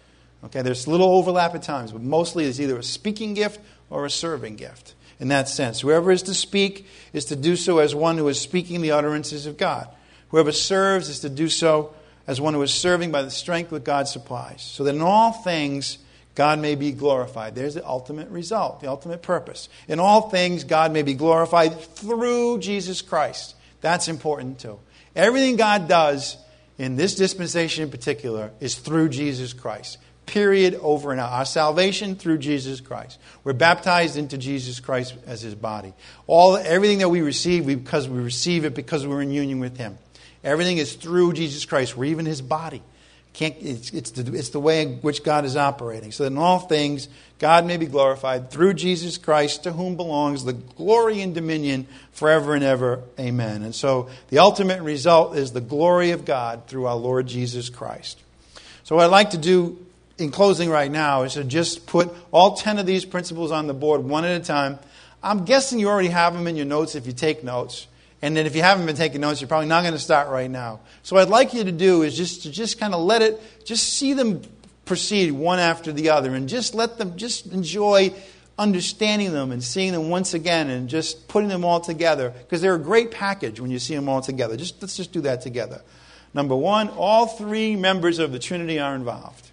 A: Okay, there's a little overlap at times, but mostly it's either a speaking gift or a serving gift in that sense. Whoever is to speak is to do so as one who is speaking the utterances of God. Whoever serves is to do so as one who is serving by the strength that God supplies, so that in all things God may be glorified. There's the ultimate result, the ultimate purpose. In all things God may be glorified through Jesus Christ. That's important too. Everything God does in this dispensation in particular is through Jesus Christ. Period, over and out. Our salvation through Jesus Christ. We're baptized into Jesus Christ as His body. All everything that we receive, we, because we receive it because we're in union with Him. Everything is through Jesus Christ. We're even His body. Can't, it's, it's, the, it's the way in which God is operating. So that in all things, God may be glorified through Jesus Christ, to whom belongs the glory and dominion forever and ever. Amen. And so the ultimate result is the glory of God through our Lord Jesus Christ. So what I'd like to do in closing right now is to just put all ten of these principles on the board one at a time. I'm guessing you already have them in your notes if you take notes. And then if you haven't been taking notes, you're probably not going to start right now. So what I'd like you to do is just to just kind of let it, just see them proceed one after the other, and just let them, just enjoy understanding them and seeing them once again and just putting them all together, because they're a great package when you see them all together. Just let's just do that together. Number one, all three members of the Trinity are involved.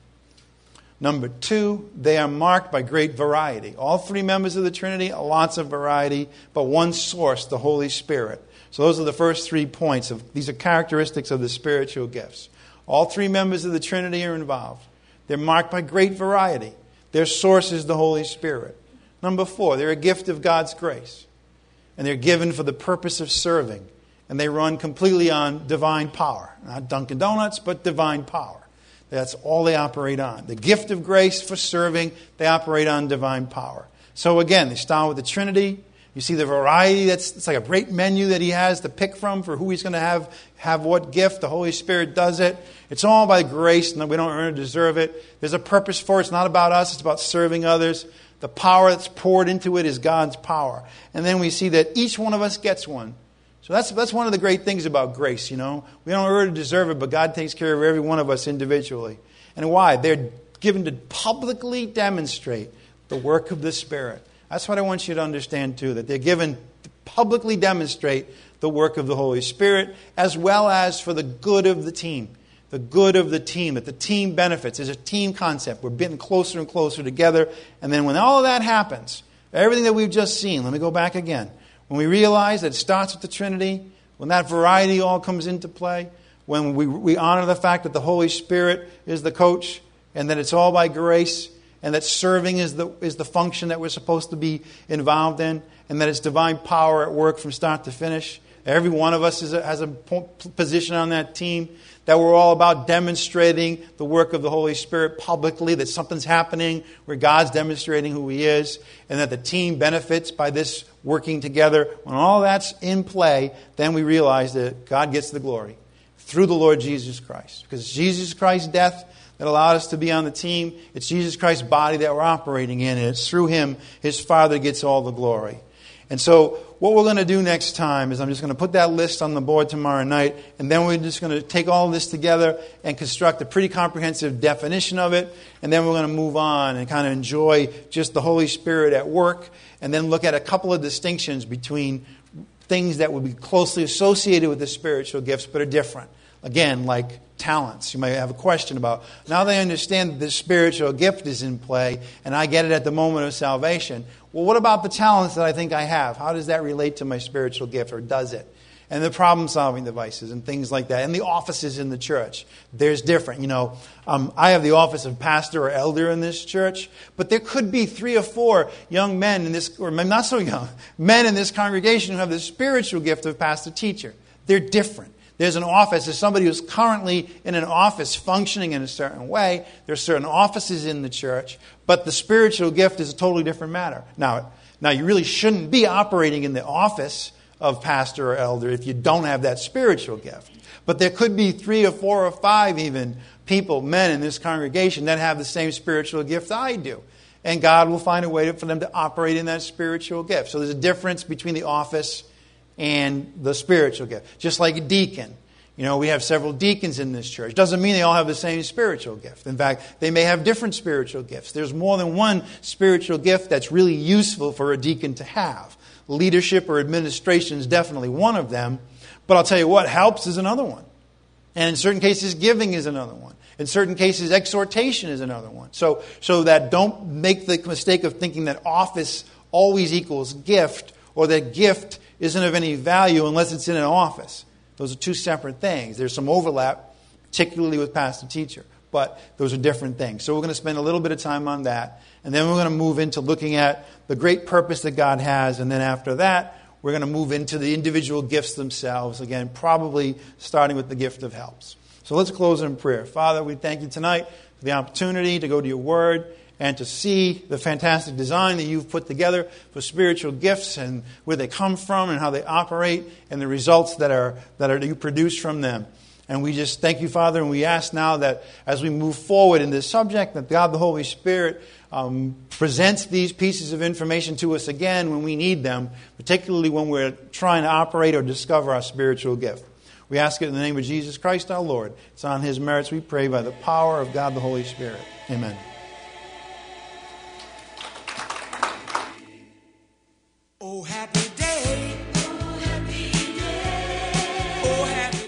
A: Number two, they are marked by great variety. All three members of the Trinity, lots of variety, but one source, the Holy Spirit. So those are the first three points. Of these are characteristics of the spiritual gifts. All three members of the Trinity are involved. They're marked by great variety. Their source is the Holy Spirit. Number four, they're a gift of God's grace. And they're given for the purpose of serving. And they run completely on divine power. Not Dunkin' Donuts, but divine power. That's all they operate on. The gift of grace for serving, they operate on divine power. So again, they start with the Trinity. You see the variety. That's it's like a great menu that He has to pick from for who He's going to have have what gift. The Holy Spirit does it. It's all by grace, and we don't earn or deserve it. There's a purpose for it. It's not about us. It's about serving others. The power that's poured into it is God's power. And then we see that each one of us gets one. So that's that's one of the great things about grace, you know. We don't earn or deserve it, but God takes care of every one of us individually. And why? They're given to publicly demonstrate the work of the Spirit. That's what I want you to understand too, that they're given to publicly demonstrate the work of the Holy Spirit, as well as for the good of the team. The good of the team, that the team benefits. There's a team concept. We're getting closer and closer together. And then when all of that happens, everything that we've just seen, let me go back again. When we realize that it starts with the Trinity, when that variety all comes into play, when we, we honor the fact that the Holy Spirit is the coach, and that it's all by grace, and that serving is the is the function that we're supposed to be involved in, and that it's divine power at work from start to finish. Every one of us is a, has a position on that team, that we're all about demonstrating the work of the Holy Spirit publicly, that something's happening where God's demonstrating who He is, and that the team benefits by this working together. When all that's in play, then we realize that God gets the glory through the Lord Jesus Christ. Because it's Jesus Christ's death that allowed us to be on the team. It's Jesus Christ's body that we're operating in, and it's through Him, His Father gets all the glory. And so what we're going to do next time is I'm just going to put that list on the board tomorrow night, and then we're just going to take all of this together and construct a pretty comprehensive definition of it, and then we're going to move on and kind of enjoy just the Holy Spirit at work, and then look at a couple of distinctions between things that would be closely associated with the spiritual gifts but are different. Again, like talents. You might have a question about, now they understand that this spiritual gift is in play and I get it at the moment of salvation. Well, what about the talents that I think I have? How does that relate to my spiritual gift, or does it? And the problem-solving devices and things like that. And the offices in the church. There's different. You know, um, I have the office of pastor or elder in this church, but there could be three or four young men in this, or not so young, men in this congregation who have the spiritual gift of pastor-teacher. They're different. There's an office. There's somebody who's currently in an office functioning in a certain way. There's certain offices in the church. But the spiritual gift is a totally different matter. Now, now you really shouldn't be operating in the office of pastor or elder if you don't have that spiritual gift. But there could be three or four or five even people, men in this congregation that have the same spiritual gift I do. And God will find a way for them to operate in that spiritual gift. So there's a difference between the office and the spiritual gift. Just like a deacon. You know, we have several deacons in this church. Doesn't mean they all have the same spiritual gift. In fact, they may have different spiritual gifts. There's more than one spiritual gift that's really useful for a deacon to have. Leadership or administration is definitely one of them. But I'll tell you what, helps is another one. And in certain cases, giving is another one. In certain cases, exhortation is another one. So, so that don't make the mistake of thinking that office always equals gift, or that gift isn't of any value unless it's in an office. Those are two separate things. There's some overlap, particularly with pastor-teacher, but those are different things. So we're going to spend a little bit of time on that, and then we're going to move into looking at the great purpose that God has, and then after that, we're going to move into the individual gifts themselves, again, probably starting with the gift of helps. So let's close in prayer. Father, we thank you tonight for the opportunity to go to your word and to see the fantastic design that you've put together for spiritual gifts and where they come from and how they operate and the results that are that are you produce from them. And we just thank you, Father, and we ask now that as we move forward in this subject, that God the Holy Spirit um, presents these pieces of information to us again when we need them, particularly when we're trying to operate or discover our spiritual gift. We ask it in the name of Jesus Christ our Lord. It's on His merits we pray by the power of God the Holy Spirit. Amen.
B: Oh, happy